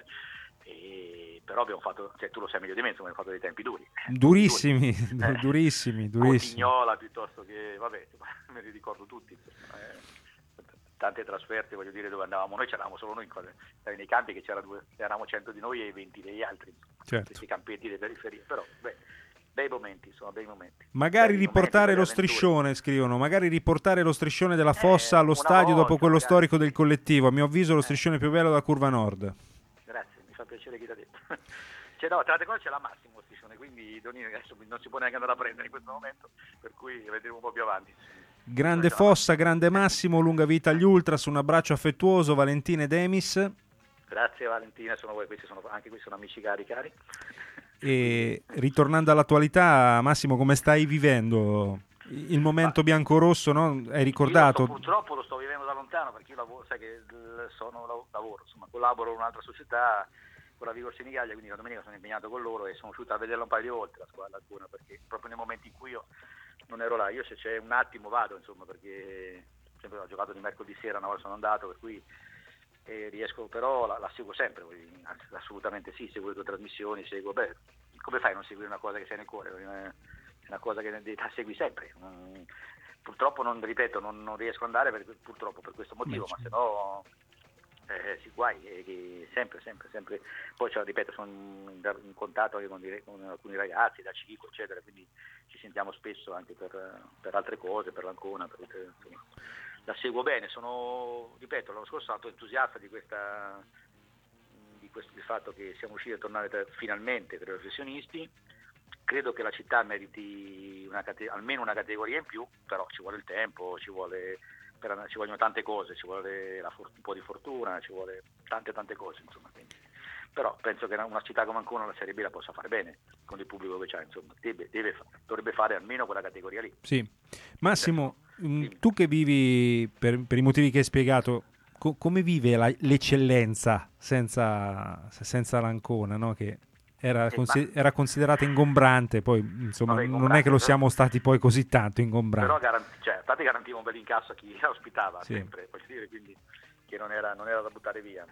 e, però abbiamo fatto, cioè tu lo sai meglio di me, insomma, abbiamo fatto dei tempi duri. Durissimi, duri. Eh, durissimi, durissimi. Cotignola piuttosto che, vabbè, insomma, me li ricordo tutti, insomma, eh, tante trasferte, voglio dire, dove andavamo noi, c'eravamo solo noi nei campi, che c'era due, eravamo cento di noi e venti degli altri, certo. Questi campetti delle periferie, però beh, bei momenti, sono bei momenti. Magari bei riportare momenti, lo striscione, scrivono, magari riportare lo striscione della Fossa eh, allo stadio volta, dopo quello magari. storico del collettivo. A mio avviso lo striscione più bello da Curva Nord. Grazie, mi fa piacere chi l'ha detto. Cioè, no, tra l'altro cose c'è la Massimo lo striscione, quindi Donino adesso non si può neanche andare a prendere in questo momento, per cui vedremo un po' più avanti. Grande Fossa, grande Massimo, lunga vita agli Ultras, un abbraccio affettuoso, Valentina e Demis. Grazie Valentina, sono voi, questi sono, anche questi sono amici cari cari. E ritornando all'attualità, Massimo, come stai vivendo il momento biancorosso, no? Hai ricordato? Io sto, purtroppo lo sto vivendo da lontano, perché io lavoro, sai che sono lavoro, insomma, collaboro in un'altra società con la Vigor Senigallia, quindi la domenica sono impegnato con loro e sono riuscito a vederla un paio di volte la squadra alcuna, perché proprio nei momenti in cui io non ero là, io se c'è un attimo vado, insomma, perché sempre ho giocato di mercoledì sera, una volta sono andato, per cui e riesco, però la, la seguo sempre, assolutamente sì, seguo le tue trasmissioni, seguo, beh, come fai a non seguire una cosa che sei nel cuore? È una cosa che la segui sempre. Mm, purtroppo non, ripeto, non, non riesco ad andare per, purtroppo per questo motivo, ma se no eh, si guai, eh, sempre, sempre, sempre. Poi cioè, ripeto, sono in, in contatto anche con, con alcuni ragazzi da Cico, eccetera, quindi ci sentiamo spesso anche per, per altre cose, per l'Ancona, per, insomma. La seguo bene, sono, ripeto, l'anno scorso sono stato entusiasta di questa di questo del fatto che siamo riusciti a tornare per, finalmente per i professionisti. Credo che la città meriti una cate- almeno una categoria in più, però ci vuole il tempo, ci vuole per, ci vogliono tante cose, ci vuole la for- un po' di fortuna, ci vuole tante tante cose, insomma. Quindi. Però penso che una città come Ancona la Serie B la possa fare bene con il pubblico che c'ha, insomma, deve, deve, dovrebbe fare almeno quella categoria lì. Sì. Massimo, mh, tu che vivi per, per i motivi che hai spiegato, co- come vive la, l'eccellenza senza, senza l'Ancona, no? Che era, eh, consi- ma... era considerata ingombrante, poi insomma Vabbè, non è che lo siamo stati poi così tanto ingombranti. Però garanti- cioè, a parte garantiva un bel incasso a chi la ospitava, sì. sempre, posso dire, quindi che non era, non era da buttare via.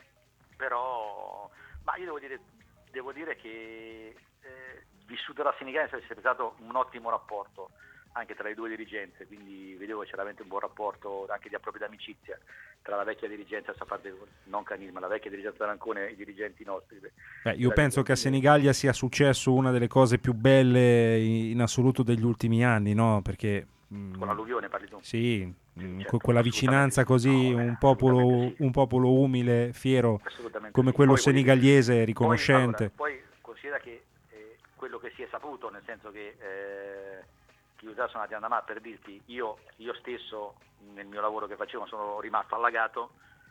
Però, ma io devo dire, devo dire che eh, vissuto da Senigallia è sempre stato un ottimo rapporto anche tra le due dirigenze, quindi vedevo che c'era veramente un buon rapporto anche di proprio d'amicizia tra la vecchia dirigenza, a parte non Canil, ma la vecchia dirigenza dell'Ancona e i dirigenti nostri. Beh, io penso che a Senigallia sia successo una delle cose più belle in assoluto degli ultimi anni, no? Perché con l'alluvione parli tu? Sì, sì certo, quella vicinanza così, no, un popolo sì. un popolo umile, fiero, come sì. quello Poi, senigallese, riconoscente. Poi, allora, poi considera che eh, quello che si è saputo, nel senso che, eh, gli ultra sono andati a Namà, per dirti, io, io stesso nel mio lavoro che facevo sono rimasto allagato,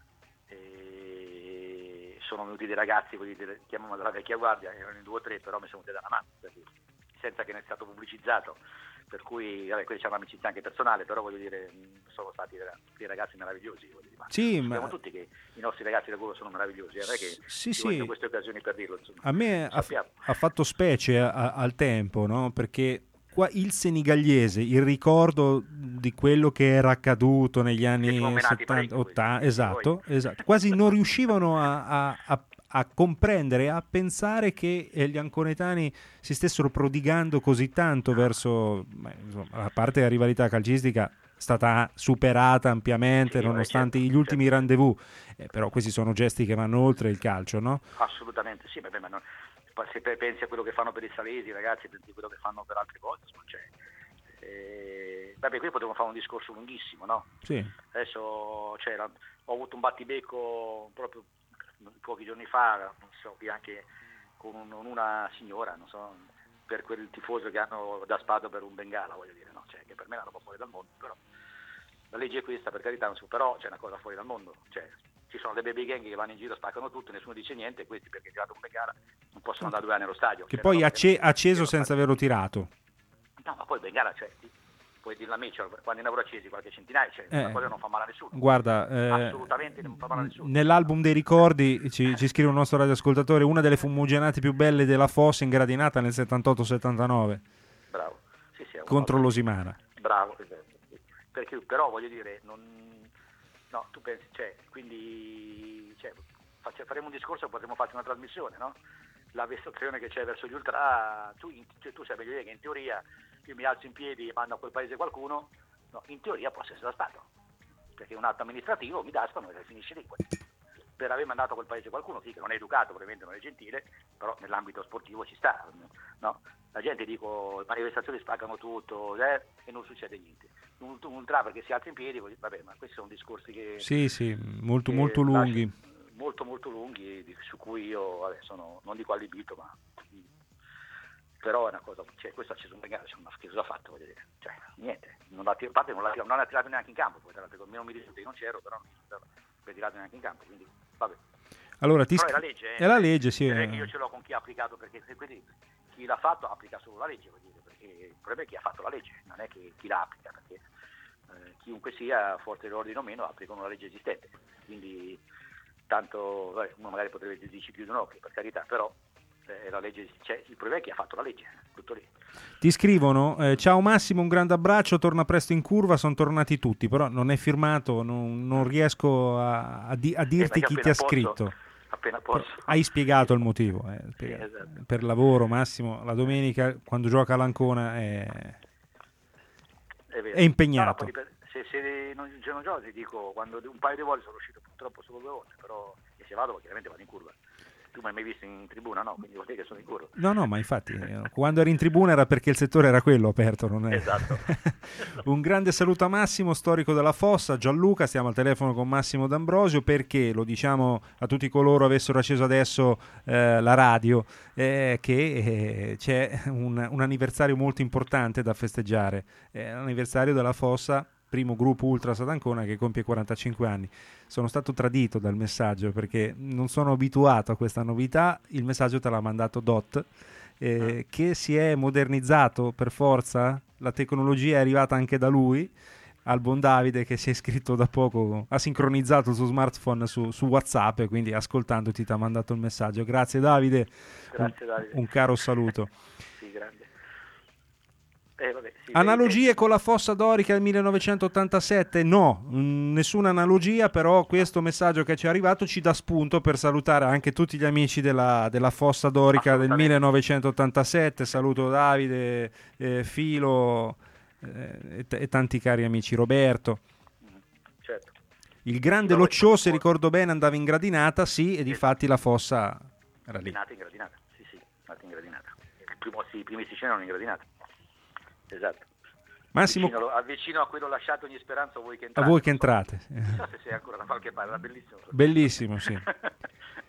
e sono venuti dei ragazzi, quelli del, chiamiamo della vecchia guardia, erano in due o tre, però mi sono venuti da Namà, senza che ne sia stato pubblicizzato, per cui vabbè, qui c'è un'amicizia anche personale, però voglio dire, sono stati dei ragazzi meravigliosi, voglio dire. Ma sì, sappiamo ma... tutti che i nostri ragazzi da Gola sono meravigliosi, non è che sì, ci vogliono sì. queste occasioni per dirlo, insomma. A me ha, ha fatto specie a, a, al tempo, no? Perché qua il senigalese, il ricordo di quello che era accaduto negli anni settanta, ottanta, esatto, esatto, quasi non riuscivano a, a, a a comprendere, a pensare che gli anconetani si stessero prodigando così tanto verso, beh, insomma, a parte la rivalità calcistica è stata superata ampiamente, sì, nonostante certo, gli ultimi certo. rendezvous, eh, però questi sono gesti che vanno oltre il calcio, no? Assolutamente sì, vabbè, ma non, se pensi a quello che fanno per i salesi, ragazzi, pensi a quello che fanno per altre cose, cioè, eh, vabbè, qui potremmo fare un discorso lunghissimo, no? Sì. Adesso cioè, ho avuto un battibecco proprio pochi giorni fa, non so, anche con un, una signora, non so, per quel tifoso che hanno da spado per un bengala, voglio dire, no? Cioè, che per me è una roba fuori dal mondo, però la legge è questa, per carità, non so, però c'è una cosa fuori dal mondo, cioè ci sono le baby gang che vanno in giro, spaccano tutto, nessuno dice niente, e questi perché ha tirato un bengala non possono andare due anni allo stadio. Che cioè, poi ha acce- acceso senza averlo tirato. No, ma poi il bengala, cioè, puoi dirla a me, cioè, quando in euro accesi qualche centinaia, cioè, eh, una cosa non fa male a nessuno. Guarda, eh, assolutamente non fa male a nessuno. Nell'album dei ricordi ci, ci scrive un nostro radioascoltatore, una delle fumogenate più belle della Fossa ingradinata nel settantotto settantanove. Bravo. Sì, sì, contro cosa. l'Osimana. Bravo, perché però voglio dire, non, no, tu pensi, cioè, quindi cioè, faccia, faremo un discorso, potremmo farci una trasmissione, no? La vessazione che c'è verso gli ultra, tu, cioè, tu sai meglio che in teoria io mi alzo in piedi e mando a quel paese qualcuno, no, in teoria può essere da Stato, perché un atto amministrativo mi dascano e finisce lì. Per aver mandato a quel paese qualcuno, sì, che non è educato, probabilmente non è gentile, però nell'ambito sportivo ci sta, no? La gente, dico, le manifestazioni spaccano tutto, eh, e non succede niente. Un, un ultra perché si alza in piedi, vabbè, ma questi sono discorsi che... Sì, sì, molto, che molto lunghi. Lasci, molto, molto lunghi, su cui io, vabbè, sono, non dico allibito, ma... però è una cosa, cioè, questo ha acceso un bengala, c'è una schifo fatto, voglio dire, cioè, niente, non l'ha tirato, non l'ha, non l'ha tirato neanche in campo, poi tra l'altro, non mi risulta che non c'ero, però non l'ha tirato neanche in campo, quindi, vabbè. Allora, ti però sc- è la legge, eh, è la legge, sì. Non è che io ce l'ho con chi ha applicato, perché quindi chi l'ha fatto applica solo la legge, voglio dire, perché il problema è chi ha fatto la legge, non è che chi la applica, perché eh, chiunque sia, forte dell'ordine o meno, applicano la legge esistente, quindi tanto, vabbè, uno magari potrebbe dirci più di un occhio, per carità, però la legge, cioè, il problema è chi ha fatto la legge, tutto lì. Ti scrivono, eh, ciao Massimo, un grande abbraccio, torna presto in curva, sono tornati tutti, però non è firmato, non, non riesco a, a, di, a dirti eh, chi ti ha posso, scritto. Appena posso. Hai spiegato il motivo, eh, sì, esatto. Per lavoro, Massimo, la domenica quando gioca all'Ancona è, è, è impegnato. No, no, se, se non, se non gioco ti dico, quando un paio di volte sono uscito purtroppo solo due volte, però e se vado chiaramente vado in curva. Tu mi hai mai visto in tribuna? No, quindi vuol dire che sono in curva. No, no, ma infatti quando eri in tribuna era perché il settore era quello aperto, non è? Esatto. Un grande saluto a Massimo, storico della Fossa, Gianluca, stiamo al telefono con Massimo D'Ambrosio perché, lo diciamo a tutti coloro che avessero acceso adesso eh, la radio, eh, che eh, c'è un, un anniversario molto importante da festeggiare, è l'anniversario della Fossa, primo gruppo Ultras ad Ancona che compie quarantacinque anni. Sono stato tradito dal messaggio perché non sono abituato a questa novità, il messaggio te l'ha mandato Dot, eh, che si è modernizzato per forza, la tecnologia è arrivata anche da lui, al buon Davide che si è iscritto da poco, ha sincronizzato il suo smartphone su, su WhatsApp e quindi ascoltandoti ti ha mandato il messaggio. Grazie Davide, Grazie, un, Davide. un caro saluto. Sì, grande. Eh, vabbè, sì, Analogie vedi. con la Fossa Dorica del millenovecentottantasette? No, mh, nessuna analogia, però questo messaggio che ci è arrivato ci dà spunto per salutare anche tutti gli amici della, della Fossa Dorica del millenovecentottantasette. Saluto Davide, eh, Filo eh, e, t- e tanti cari amici, Roberto. Certo. Il grande Locciò, se ricordo bene, andava in gradinata, sì, e difatti la Fossa era lì. Nata in gradinata, sì sì, nata in gradinata. Il primo, sì, I primi siciliani erano in gradinata. Esatto. Massimo, Vicino, avvicino a quello lasciato ogni speranza a voi che a entrate. voi che entrate. Non so se sei ancora da qualche parte, era bellissimo. Bellissimo, sì.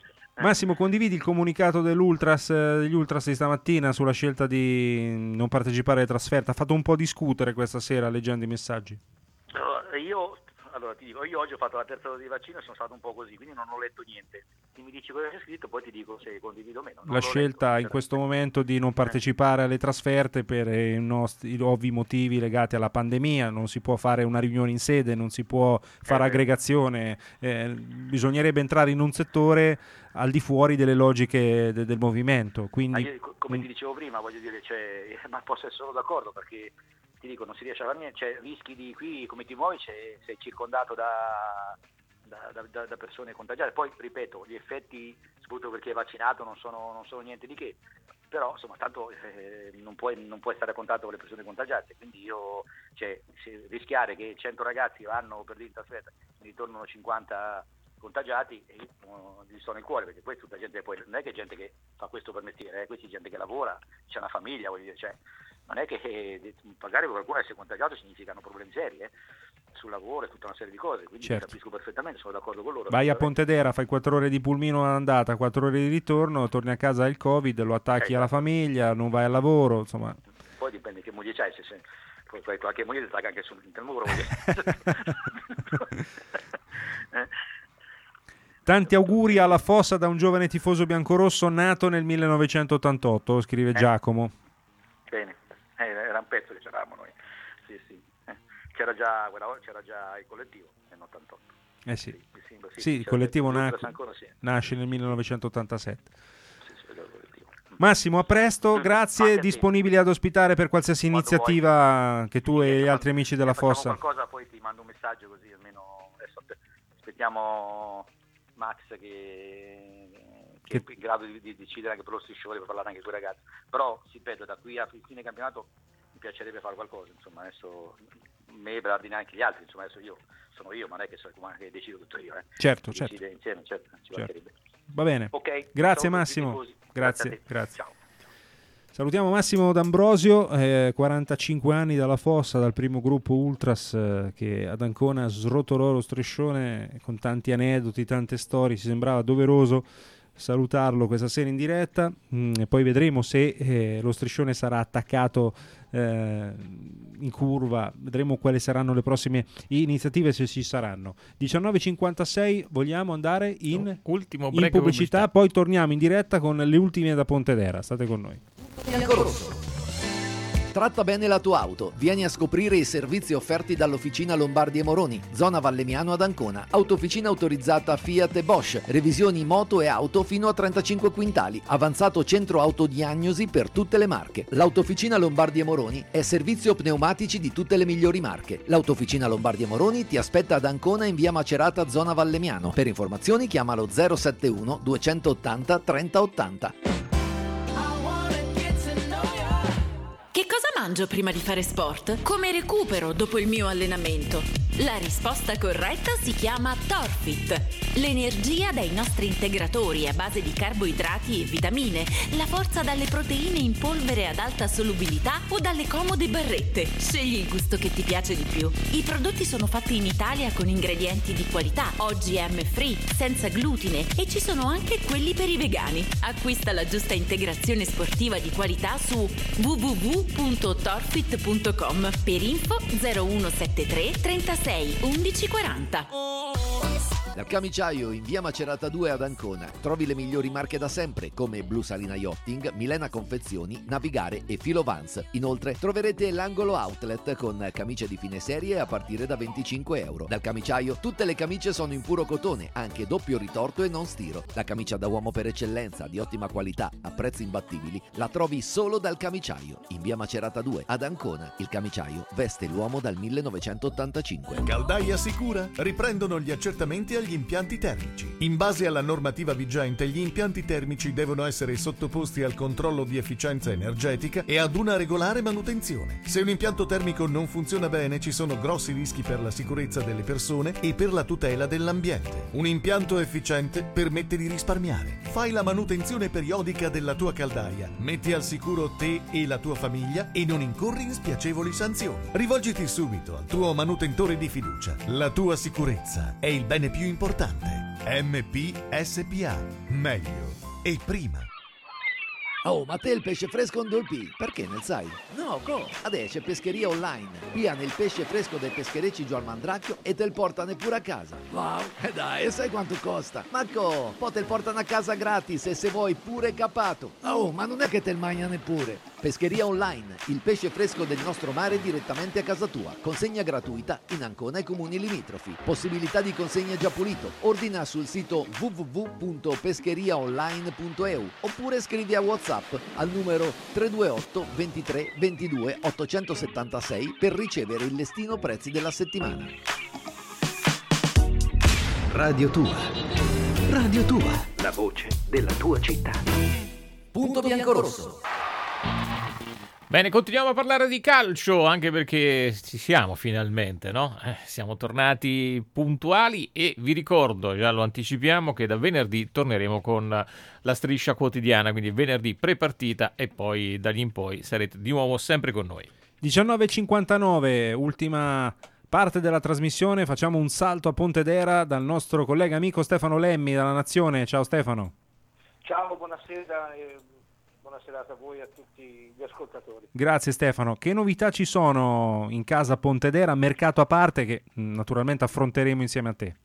Massimo, condividi il comunicato dell'Ultras, degli Ultras di stamattina sulla scelta di non partecipare alle trasferte? Ha fatto un po' discutere questa sera leggendo i messaggi. Allora, io, allora ti dico, io oggi ho fatto la terza dose di vaccino e sono stato un po' così, quindi non ho letto niente. Se mi dici cosa c'è scritto, poi ti dico se condivido o meno. Non La scelta letto, in questo momento di non partecipare alle trasferte per i nostri ovvi motivi legati alla pandemia, non si può fare una riunione in sede, non si può fare Eh, aggregazione, eh, bisognerebbe entrare in un settore al di fuori delle logiche de- del movimento. Ma Quindi io, co- come ti dicevo prima, voglio dire, cioè, ma posso essere solo d'accordo, perché ti dico, non si riesce a fare niente, cioè rischi di qui, come ti muovi, c'è- sei circondato da, da, da- da persone contagiate. Poi, ripeto, gli effetti, soprattutto per chi è vaccinato, non sono, non sono niente di che, però insomma, tanto eh, non, puoi, non puoi stare a contatto con le persone contagiate, quindi io, cioè, se rischiare che cento ragazzi vanno per lì in trasferta e ne ritornano cinquanta contagiati, e io uh, gli sto nel cuore, perché poi tutta gente, poi non è che è gente che fa questo per mestiere, eh, questa è gente che lavora, c'è una famiglia, voglio dire, cioè, non è che eh, magari per qualcuno essere contagiato significano problemi seri, eh, sul lavoro e tutta una serie di cose, quindi Certo. capisco perfettamente, sono d'accordo con loro. vai a assolutamente. Pontedera, fai quattro ore di pulmino all'andata, quattro ore di ritorno, torni a casa, hai il Covid, lo attacchi alla famiglia, non vai al lavoro, insomma. Poi dipende che moglie c'hai, se, se poi, poi qualche moglie ti attacca anche sul nel muro. eh. Tanti auguri alla Fossa da un giovane tifoso biancorosso nato nel millenovecentottantotto, scrive Giacomo. Bene, eh, era un pezzo che c'eravamo noi, sì, sì. Eh. C'era, già, quella volta c'era già il collettivo nell'ottantotto. Eh sì, Sì, sì, sì, sì, il c'era collettivo il na- Ultras ancora, sì. nasce nel millenovecentottantasette. Sì, sì, il collettivo. Massimo, a presto, grazie, Anche a te. disponibili ad ospitare per qualsiasi Quando iniziativa che tu e gli altri amici della Facciamo Fossa. qualcosa, poi ti mando un messaggio, così almeno adesso aspe- aspettiamo Max che, che è in grado di, di decidere anche per lo striscione, per parlare anche con i ragazzi, però si ripeto, da qui a fine campionato mi piacerebbe fare qualcosa, insomma adesso me, Berardini e anche gli altri, insomma adesso io sono io, ma non è che, so, che decido tutto io, eh. Certo, Si certo. decide insieme, certo, ci Certo. mancherebbe. Va bene, Ok, grazie ciao a tutti i Massimo, tifosi. grazie, Grazie a te. grazie. Ciao. Salutiamo Massimo D'Ambrosio, eh, quarantacinque anni dalla Fossa, dal primo gruppo Ultras eh, che ad Ancona srotolò lo striscione con tanti aneddoti, tante storie, ci sembrava doveroso salutarlo questa sera in diretta, mm, e poi vedremo se eh, lo striscione sarà attaccato eh, in curva, vedremo quali saranno le prossime iniziative, se ci saranno. diciannove e cinquantasei, vogliamo andare in, Ultimo in break pubblicità, pubblicità. poi torniamo in diretta con le ultime da Pontedera, state con noi. Biancorosso. Tratta bene la tua auto. Vieni a scoprire i servizi offerti dall'Officina Lombardi e Moroni, zona Vallemiano ad Ancona. Autofficina autorizzata Fiat e Bosch. Revisioni moto e auto fino a trentacinque quintali. Avanzato centro autodiagnosi per tutte le marche. L'Autofficina Lombardi e Moroni è servizio pneumatici di tutte le migliori marche. L'Autofficina Lombardi e Moroni ti aspetta ad Ancona in via Macerata, zona Vallemiano. Per informazioni chiamalo zero sette uno duecentottanta trenta ottanta. Che cosa mangio prima di fare sport? Come recupero dopo il mio allenamento? La risposta corretta si chiama Torfit. L'energia dai nostri integratori a base di carboidrati e vitamine, la forza dalle proteine in polvere ad alta solubilità o dalle comode barrette. Scegli il gusto che ti piace di più. I prodotti sono fatti in Italia con ingredienti di qualità, O G M free, senza glutine, e ci sono anche quelli per i vegani. Acquista la giusta integrazione sportiva di qualità su w w w punto torfit punto com. Per info zero uno sette tre trentasei undici quaranta. Dal camiciaio in via Macerata due ad Ancona trovi le migliori marche da sempre come Blu Salina Yachting, Milena Confezioni, Navigare e Filo Vans. Inoltre troverete l'angolo outlet con camicie di fine serie a partire da venticinque euro. Dal camiciaio tutte le camicie sono in puro cotone, anche doppio ritorto e non stiro. La camicia da uomo per eccellenza, di ottima qualità, a prezzi imbattibili, la trovi solo dal camiciaio in via Macerata due ad Ancona. Il camiciaio veste l'uomo dal millenovecentottantacinque. Caldaia Sicura riprendono gli accertamenti agli impianti termici. In base alla normativa vigente, gli impianti termici devono essere sottoposti al controllo di efficienza energetica e ad una regolare manutenzione. Se un impianto termico non funziona bene, ci sono grossi rischi per la sicurezza delle persone e per la tutela dell'ambiente. Un impianto efficiente permette di risparmiare. Fai la manutenzione periodica della tua caldaia, metti al sicuro te e la tua famiglia e non incorri in spiacevoli sanzioni. Rivolgiti subito al tuo manutentore di fiducia. La tua sicurezza è il bene più importante. M P S P A. Meglio e prima. Oh, ma te il pesce fresco on dolpì, perché ne sai? No, co? Adesso c'è pescheria online. Piano il pesce fresco dai pescherecci giù al Mandracchio e te il portano pure a casa. Wow, e dai, sai quanto costa? Ma co? Poi te il portano a casa gratis e se vuoi pure capato. Oh, ma non è che te il mangia neppure. Pescheria online, il pesce fresco del nostro mare direttamente a casa tua. Consegna gratuita in Ancona e comuni limitrofi. Possibilità di consegna già pulito. Ordina sul sito w w w punto pescheriaonline punto e u oppure scrivi a WhatsApp al numero tre due otto ventitré ventidue ottocentosettantasei per ricevere il listino prezzi della settimana. Radio Tua. Radio Tua. La voce della tua città. Punto biancorosso. Bene, continuiamo a parlare di calcio, anche perché ci siamo finalmente, no? Eh, siamo tornati puntuali e vi ricordo, già lo anticipiamo, che da venerdì torneremo con la striscia quotidiana, quindi venerdì pre-partita e poi da lì in poi sarete di nuovo sempre con noi. diciannove e cinquantanove, ultima parte della trasmissione, facciamo un salto a Pontedera dal nostro collega amico Stefano Lemmi dalla Nazione. Ciao Stefano. Ciao, buonasera e buona serata a voi e a tutti gli ascoltatori. Grazie Stefano. Che novità ci sono in casa Pontedera, mercato a parte, che mh, naturalmente affronteremo insieme a te?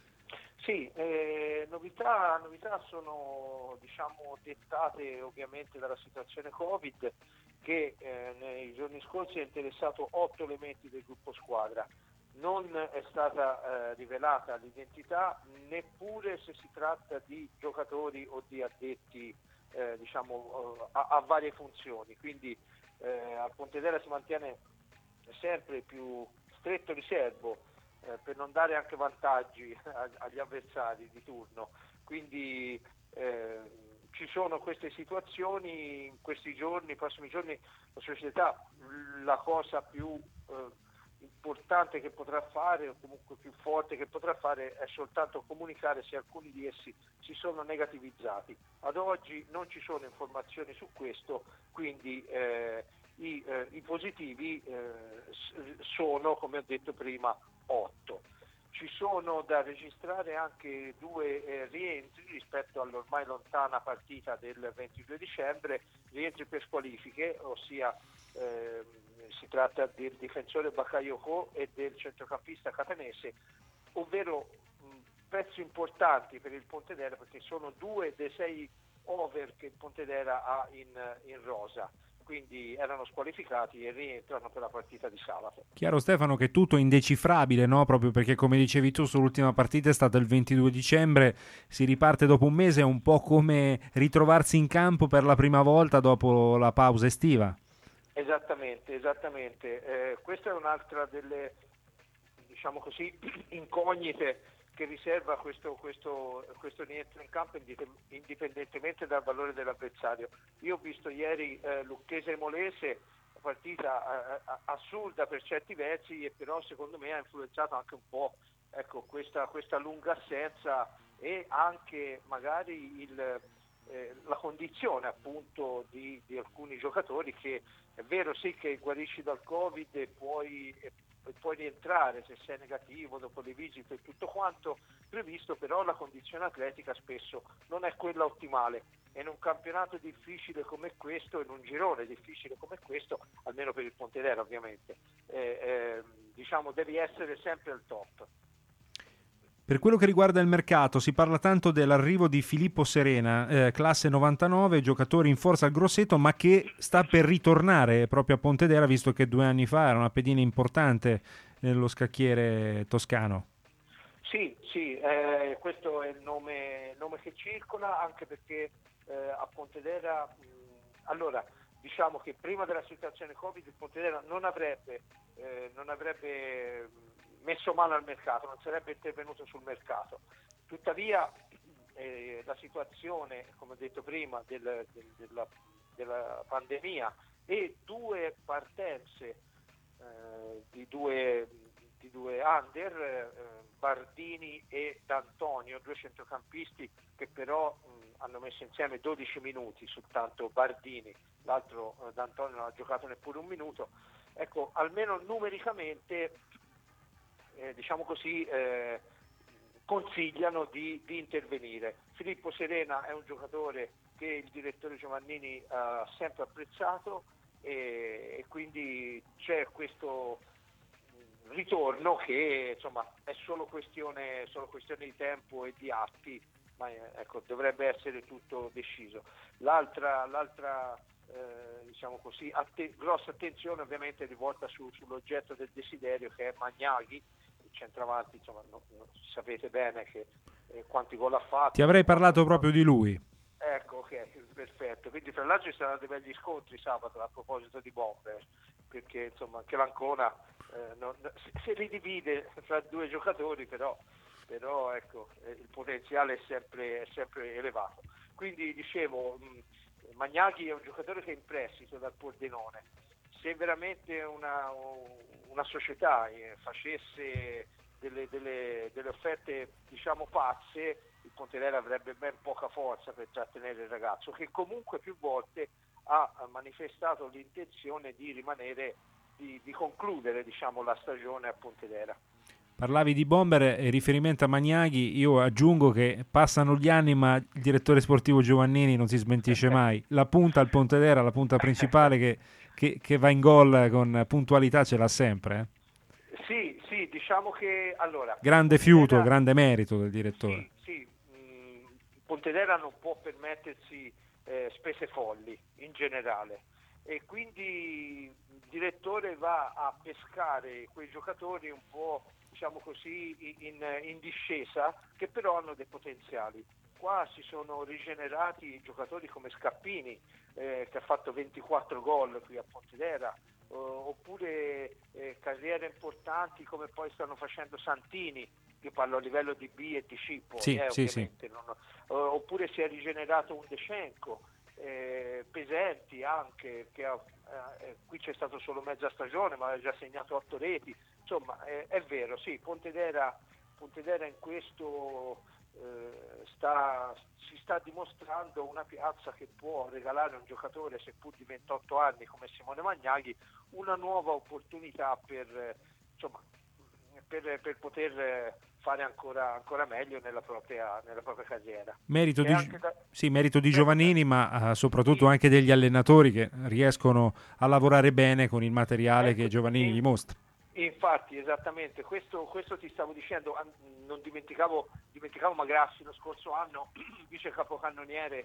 Sì, eh, novità, novità sono diciamo dettate ovviamente dalla situazione Covid che eh, nei giorni scorsi ha interessato otto elementi del gruppo squadra. Non è stata eh, rivelata l'identità neppure se si tratta di giocatori o di addetti eh, diciamo a, a varie funzioni, quindi eh, a Pontedera si mantiene sempre il più stretto riservo eh, per non dare anche vantaggi a, agli avversari di turno, quindi eh, ci sono queste situazioni in questi giorni, nei prossimi giorni la società la cosa più eh, importante che potrà fare o comunque più forte che potrà fare è soltanto comunicare se alcuni di essi si sono negativizzati. Ad oggi non ci sono informazioni su questo, quindi eh, i, eh, i positivi eh, sono, come ho detto prima, otto. Ci sono da registrare anche due eh, rientri rispetto all'ormai lontana partita del ventidue dicembre, rientri per squalifiche, ossia eh, si tratta del difensore Bakayoko e del centrocampista catanese, ovvero mh, pezzi importanti per il Pontedera perché sono due dei sei over che il Pontedera ha in, in rosa, quindi erano squalificati e rientrano per la partita di sabato. Chiaro Stefano che tutto è indecifrabile, no? Proprio perché come dicevi tu sull'ultima partita è stata il ventidue dicembre, si riparte dopo un mese, è un po' come ritrovarsi in campo per la prima volta dopo la pausa estiva. Esattamente, esattamente. Eh, questa è un'altra delle, diciamo così, incognite che riserva questo, questo, questo rientro in campo indipendentemente dal valore dell'avversario. Io ho visto ieri eh, Lucchese e Molese, partita eh, assurda per certi versi e però secondo me ha influenzato anche un po' ecco, questa, questa lunga assenza e anche magari il... Eh, la condizione appunto di, di alcuni giocatori che è vero sì che guarisci dal Covid e puoi, e puoi rientrare se sei negativo dopo le visite e tutto quanto previsto, però la condizione atletica spesso non è quella ottimale e in un campionato difficile come questo, in un girone difficile come questo, almeno per il Pontedera ovviamente, eh, eh, diciamo devi essere sempre al top. Per quello che riguarda il mercato, si parla tanto dell'arrivo di Filippo Serena, eh, classe novantanove, giocatore in forza al Grosseto, ma che sta per ritornare proprio a Pontedera, visto che due anni fa era una pedina importante nello scacchiere toscano. Sì, sì, eh, questo è il nome, nome che circola, anche perché eh, a Pontedera, mh, allora, diciamo che prima della situazione Covid il Pontedera non avrebbe, eh, non avrebbe messo mano al mercato, non sarebbe intervenuto sul mercato. Tuttavia eh, la situazione, come ho detto prima, del, del, della, della pandemia e due partenze eh, di due di due under, eh, Bardini e D'Antonio, due centrocampisti che però mh, hanno messo insieme dodici minuti, soltanto Bardini, l'altro eh, D'Antonio non ha giocato neppure un minuto. Ecco, almeno numericamente Eh, diciamo così, eh, consigliano di, di intervenire. Filippo Serena è un giocatore che il direttore Giovannini ha sempre apprezzato e, e quindi c'è questo ritorno che insomma è solo questione, solo questione di tempo e di atti, ma ecco, dovrebbe essere tutto deciso. L'altra, l'altra eh, diciamo così, atte- grossa attenzione ovviamente è rivolta su, sull'oggetto del desiderio, che è Magnaghi, il centravanti, insomma no, no, sapete bene che eh, quanti gol ha fatto. Ti avrei parlato proprio di lui. Ecco, ok, perfetto. Quindi tra l'altro ci saranno dei begli scontri sabato a proposito di Bomber, perché insomma anche l'Ancona eh, non, si ridivide tra due giocatori, però, però ecco, eh, il potenziale è sempre, è sempre elevato. Quindi dicevo, mh, Magnaghi è un giocatore che è in prestito dal Pordenone. Se veramente una, una società eh, facesse delle, delle, delle offerte diciamo pazze, il Pontedera avrebbe ben poca forza per trattenere il ragazzo, che comunque più volte ha manifestato l'intenzione di rimanere, di, di concludere diciamo la stagione a Pontedera. Parlavi di Bomber e riferimento a Magnaghi, io aggiungo che passano gli anni ma il direttore sportivo Giovannini non si smentisce mai. La punta al Pontedera, la punta principale che, che, che va in gol con puntualità ce l'ha sempre. Eh? Sì, sì, diciamo che allora... Grande fiuto, grande merito del direttore. Sì, sì, mh, Pontedera non può permettersi eh, spese folli in generale e quindi il direttore va a pescare quei giocatori un po' diciamo così in, in discesa, che però hanno dei potenziali. Qua si sono rigenerati giocatori come Scappini eh, che ha fatto ventiquattro gol qui a Pontedera, eh, oppure eh, carriere importanti come poi stanno facendo Santini, io parlo a livello di B e di C poi, sì, eh, sì, ovviamente, sì. Non, eh, oppure si è rigenerato un Decenco, eh, Pesenti anche, che ha, eh, qui c'è stato solo mezza stagione ma ha già segnato otto reti. Insomma, è, è vero, sì, Pontedera, Pontedera in questo eh, sta, si sta dimostrando una piazza che può regalare a un giocatore, seppur di ventotto anni come Simone Magnaghi, una nuova opportunità per, insomma, per, per poter fare ancora, ancora meglio nella propria, nella propria carriera. Merito di, da... sì, merito di Giovannini, ma uh, soprattutto sì. anche degli allenatori che riescono a lavorare bene con il materiale ecco, che Giovannini gli mostra. Infatti, esattamente, questo, questo ti stavo dicendo, non dimenticavo, dimenticavo Magrassi lo scorso anno, vice capocannoniere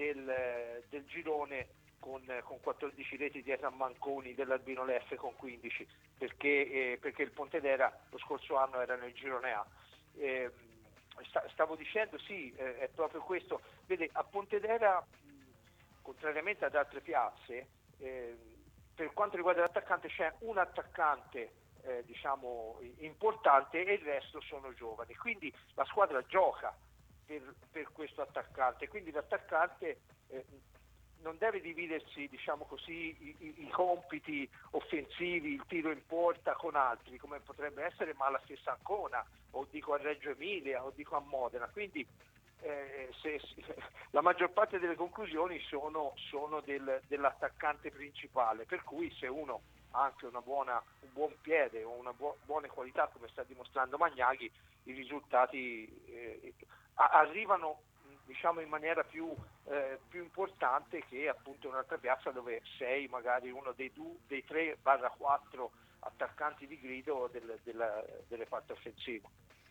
del, del girone con, con quattordici reti dietro a Manconi dell'Albino Leffe con quindici, perché, eh, perché il Pontedera lo scorso anno era nel girone A. Eh, sta, stavo dicendo, sì, eh, è proprio questo. Vede, a Pontedera, mh, contrariamente ad altre piazze, eh, per quanto riguarda l'attaccante c'è un attaccante Eh, diciamo importante e il resto sono giovani, quindi la squadra gioca per, per questo attaccante, quindi l'attaccante eh, non deve dividersi diciamo così i, i, i compiti offensivi, il tiro in porta con altri come potrebbe essere ma la stessa Ancona o dico a Reggio Emilia o dico a Modena, quindi eh, se, se, la maggior parte delle conclusioni sono, sono del, dell'attaccante principale, per cui se uno anche una buona, un buon piede o una bu- buone qualità come sta dimostrando Magnaghi, i risultati eh, arrivano diciamo in maniera più, eh, più importante che appunto un'altra piazza dove sei magari uno dei, du- dei tre barra quattro attaccanti di grido del, della, delle parti offensive.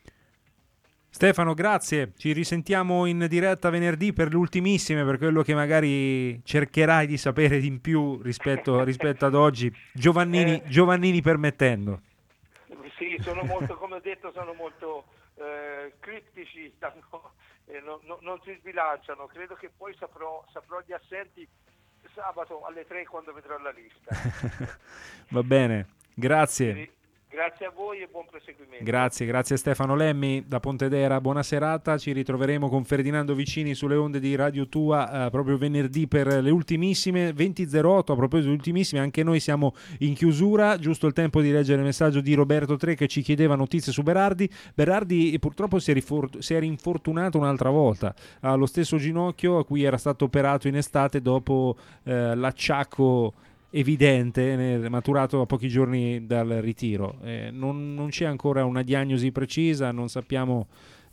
Stefano, grazie, ci risentiamo in diretta venerdì per le ultimissime, per quello che magari cercherai di sapere di più rispetto, rispetto ad oggi, Giovannini, eh, Giovannini permettendo. Sì, sono molto, come ho detto, sono molto eh, criptici, stanno, eh, no, no, non si sbilanciano, credo che poi saprò, saprò gli assenti sabato alle tre quando vedrò la lista. Va bene, grazie. Sì. Grazie a voi e buon proseguimento. Grazie, grazie Stefano Lemmi da Pontedera, buona serata, ci ritroveremo con Ferdinando Vicini sulle onde di Radio Tua eh, proprio venerdì per le ultimissime venti e zero otto. A proposito di ultimissime, anche noi siamo in chiusura, giusto il tempo di leggere il messaggio di Roberto Tre che ci chiedeva notizie su Berardi. Berardi purtroppo si è, rifor- si è rinfortunato un'altra volta, ha lo stesso ginocchio a cui era stato operato in estate dopo eh, l'acciacco evidente, maturato a pochi giorni dal ritiro. Eh, non, non c'è ancora una diagnosi precisa, non sappiamo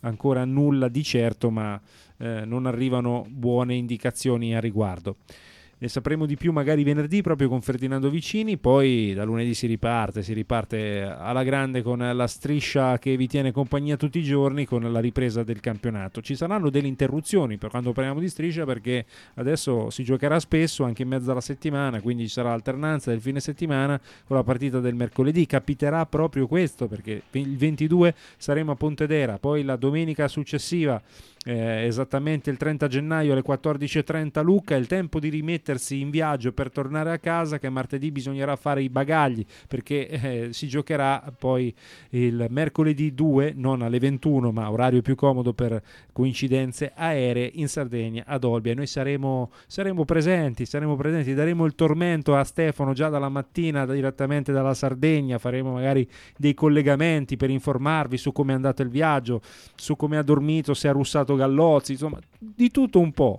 ancora nulla di certo, ma eh, non arrivano buone indicazioni a riguardo. Ne sapremo di più magari venerdì proprio con Ferdinando Vicini, poi da lunedì si riparte, si riparte alla grande con la striscia che vi tiene compagnia tutti i giorni con la ripresa del campionato. Ci saranno delle interruzioni per quando parliamo di striscia, perché adesso si giocherà spesso anche in mezzo alla settimana, quindi ci sarà alternanza del fine settimana con la partita del mercoledì. Capiterà proprio questo perché il ventidue saremo a Pontedera, poi la domenica successiva Eh, esattamente il trenta gennaio alle quattordici e trenta Lucca. È il tempo di rimettersi in viaggio per tornare a casa, che martedì bisognerà fare i bagagli perché eh, si giocherà poi il mercoledì due, non alle ventuno ma orario più comodo per coincidenze aeree, in Sardegna ad Olbia. Noi saremo, saremo presenti saremo presenti daremo il tormento a Stefano già dalla mattina direttamente dalla Sardegna, faremo magari dei collegamenti per informarvi su come è andato il viaggio, su come ha dormito, se ha russato Gallozzi, insomma di tutto un po'.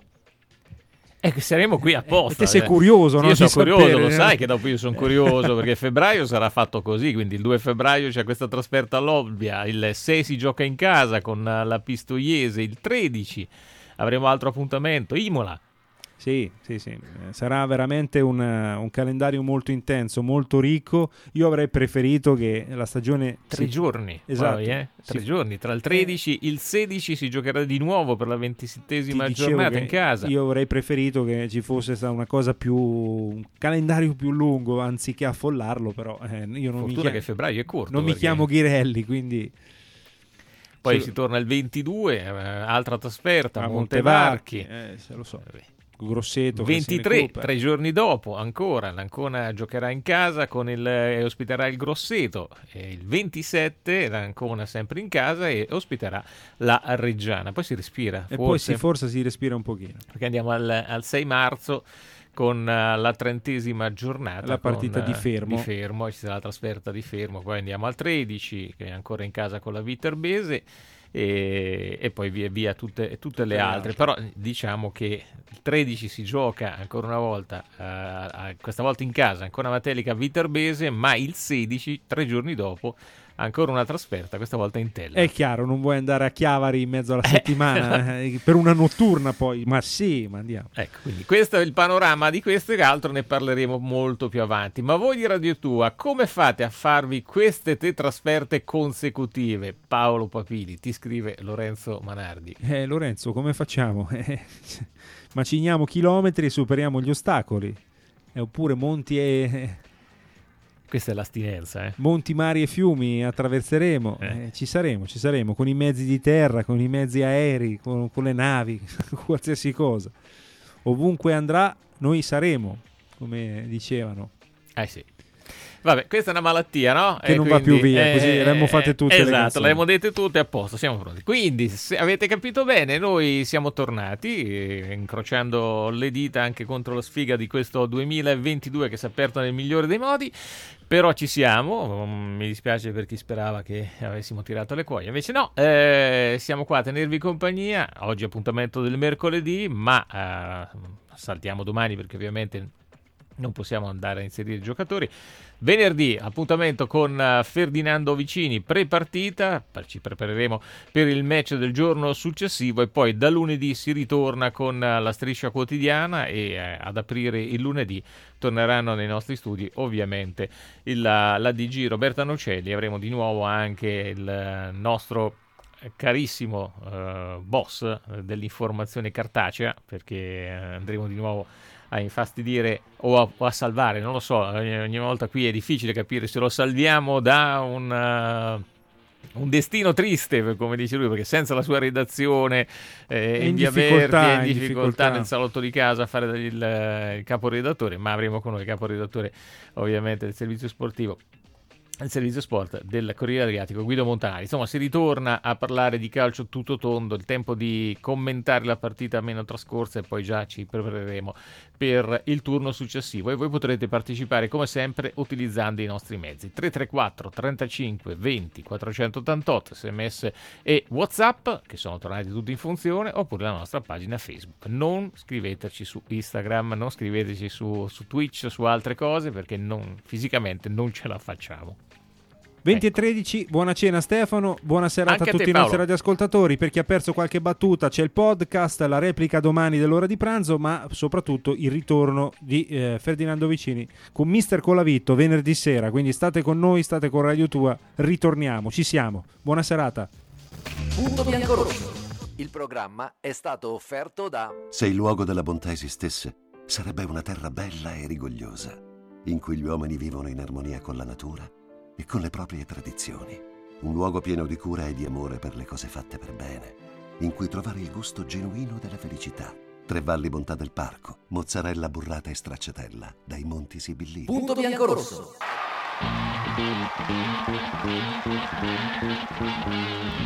Eh, saremo qui apposta. E te sei curioso, sì, no? Io sono curioso, sapere, lo eh? sai che dopo io sono curioso perché febbraio sarà fatto così, quindi il due febbraio c'è questa trasferta all'Olbia, il sei si gioca in casa con la Pistoiese, il tredici avremo altro appuntamento, Imola. Sì, sì, sì, sarà veramente un, un calendario molto intenso, molto ricco. Io avrei preferito che la stagione... Tre si... giorni, esatto, poi, eh? Tre sì. giorni, tra il tredici e il sedici si giocherà di nuovo per la ventisettesima Ti dicevo giornata che in casa. Io avrei preferito che ci fosse stata una cosa più, un calendario più lungo anziché affollarlo, però eh, io non Fortuna mi chiamo, che febbraio è corto. non mi perché... chiamo Ghirelli, quindi... Poi se... si torna il ventidue, eh, altra trasferta, a Montevarchi. Montevarchi, eh, se lo so. Grosseto ventitré, tre giorni dopo ancora l'Ancona giocherà in casa con il, e ospiterà il Grosseto, e il ventisette l'Ancona sempre in casa e ospiterà la Reggiana. Poi si respira e forse, poi si, forse si respira un pochino perché andiamo al, al sei marzo con uh, la trentesima giornata, la partita con, di Fermo. di Fermo, ci sarà la trasferta di Fermo, poi andiamo al tredici che è ancora in casa con la Viterbese. E, e poi via via tutte, tutte le altre. Però diciamo che il tredici si gioca ancora una volta, uh, questa volta in casa, ancora Matelica Viterbese, ma il sedici, tre giorni dopo, ancora una trasferta, questa volta in Tella. È chiaro, non vuoi andare a Chiavari in mezzo alla settimana eh, per una notturna poi, ma sì, ma andiamo. Ecco, quindi questo è il panorama di questo e altro ne parleremo molto più avanti. Ma voi di Radio Tua, come fate a farvi queste tre trasferte consecutive? Paolo Papili, ti scrive Lorenzo Manardi. Eh, Lorenzo, come facciamo? Eh, maciniamo chilometri e superiamo gli ostacoli. Eh, oppure monti e... Questa è l'astinenza, eh? Monti, mari e fiumi attraverseremo, eh. Eh, ci saremo, ci saremo, con i mezzi di terra, con i mezzi aerei, con, con le navi, qualsiasi cosa. Ovunque andrà, noi saremo, come dicevano. Eh sì. Vabbè, questa è una malattia, no? Che e non quindi, va più via, eh, così le abbiamo fatte tutte esatto, le canzoni. le abbiamo dette tutte a posto, siamo pronti. Quindi, se avete capito bene, noi siamo tornati, eh, incrociando le dita anche contro la sfiga di questo duemilaventidue che si è aperto nel migliore dei modi, però ci siamo. Mi dispiace per chi sperava che avessimo tirato le cuoia, invece no, eh, siamo qua a tenervi compagnia. Oggi appuntamento del mercoledì, ma eh, saltiamo domani perché ovviamente non possiamo andare a inserire i giocatori. Venerdì appuntamento con uh, Ferdinando Vicini pre-partita, ci prepareremo per il match del giorno successivo e poi da lunedì si ritorna con uh, la striscia quotidiana e uh, ad aprire il lunedì torneranno nei nostri studi ovviamente il, uh, la D G Roberta Nocelli. Avremo di nuovo anche il uh, nostro carissimo uh, boss dell'informazione cartacea, perché uh, andremo di nuovo a infastidire o a, o a salvare, non lo so, ogni volta qui è difficile capire se lo salviamo da un, uh, un destino triste, come dice lui, perché senza la sua redazione eh, in, in via Verdi, è in difficoltà, difficoltà nel salotto di casa a fare il, il caporedattore, ma avremo con noi il caporedattore ovviamente del servizio sportivo, il servizio sport del Corriere Adriatico, Guido Montanari. Insomma, si ritorna a parlare di calcio tutto tondo, il tempo di commentare la partita meno trascorsa e poi già ci prepareremo per il turno successivo e voi potrete partecipare come sempre utilizzando i nostri mezzi tre tre quattro trentacinque venti quattrocentottantotto, sms e WhatsApp che sono tornati tutti in funzione, oppure la nostra pagina Facebook. Non scriveteci su Instagram, non scriveteci su, su Twitch, su altre cose, perché non, fisicamente non ce la facciamo. venti e tredici, buona cena Stefano, buona serata Anche a a te, tutti i nostri Paolo. radioascoltatori. Per chi ha perso qualche battuta c'è il podcast, la replica domani dell'ora di pranzo, ma soprattutto il ritorno di eh, Ferdinando Vicini con Mister Colavitto venerdì sera, quindi state con noi, state con Radio Tua, ritorniamo, ci siamo, buona serata. Punto Biancorosso. Il programma è stato offerto da... Se il luogo della bontà esistesse, sarebbe una terra bella e rigogliosa, in cui gli uomini vivono in armonia con la natura e con le proprie tradizioni. Un luogo pieno di cura e di amore per le cose fatte per bene, in cui trovare il gusto genuino della felicità. Tre Valli Bontà del Parco, mozzarella burrata e stracciatella dai Monti Sibillini. Punto Biancorosso.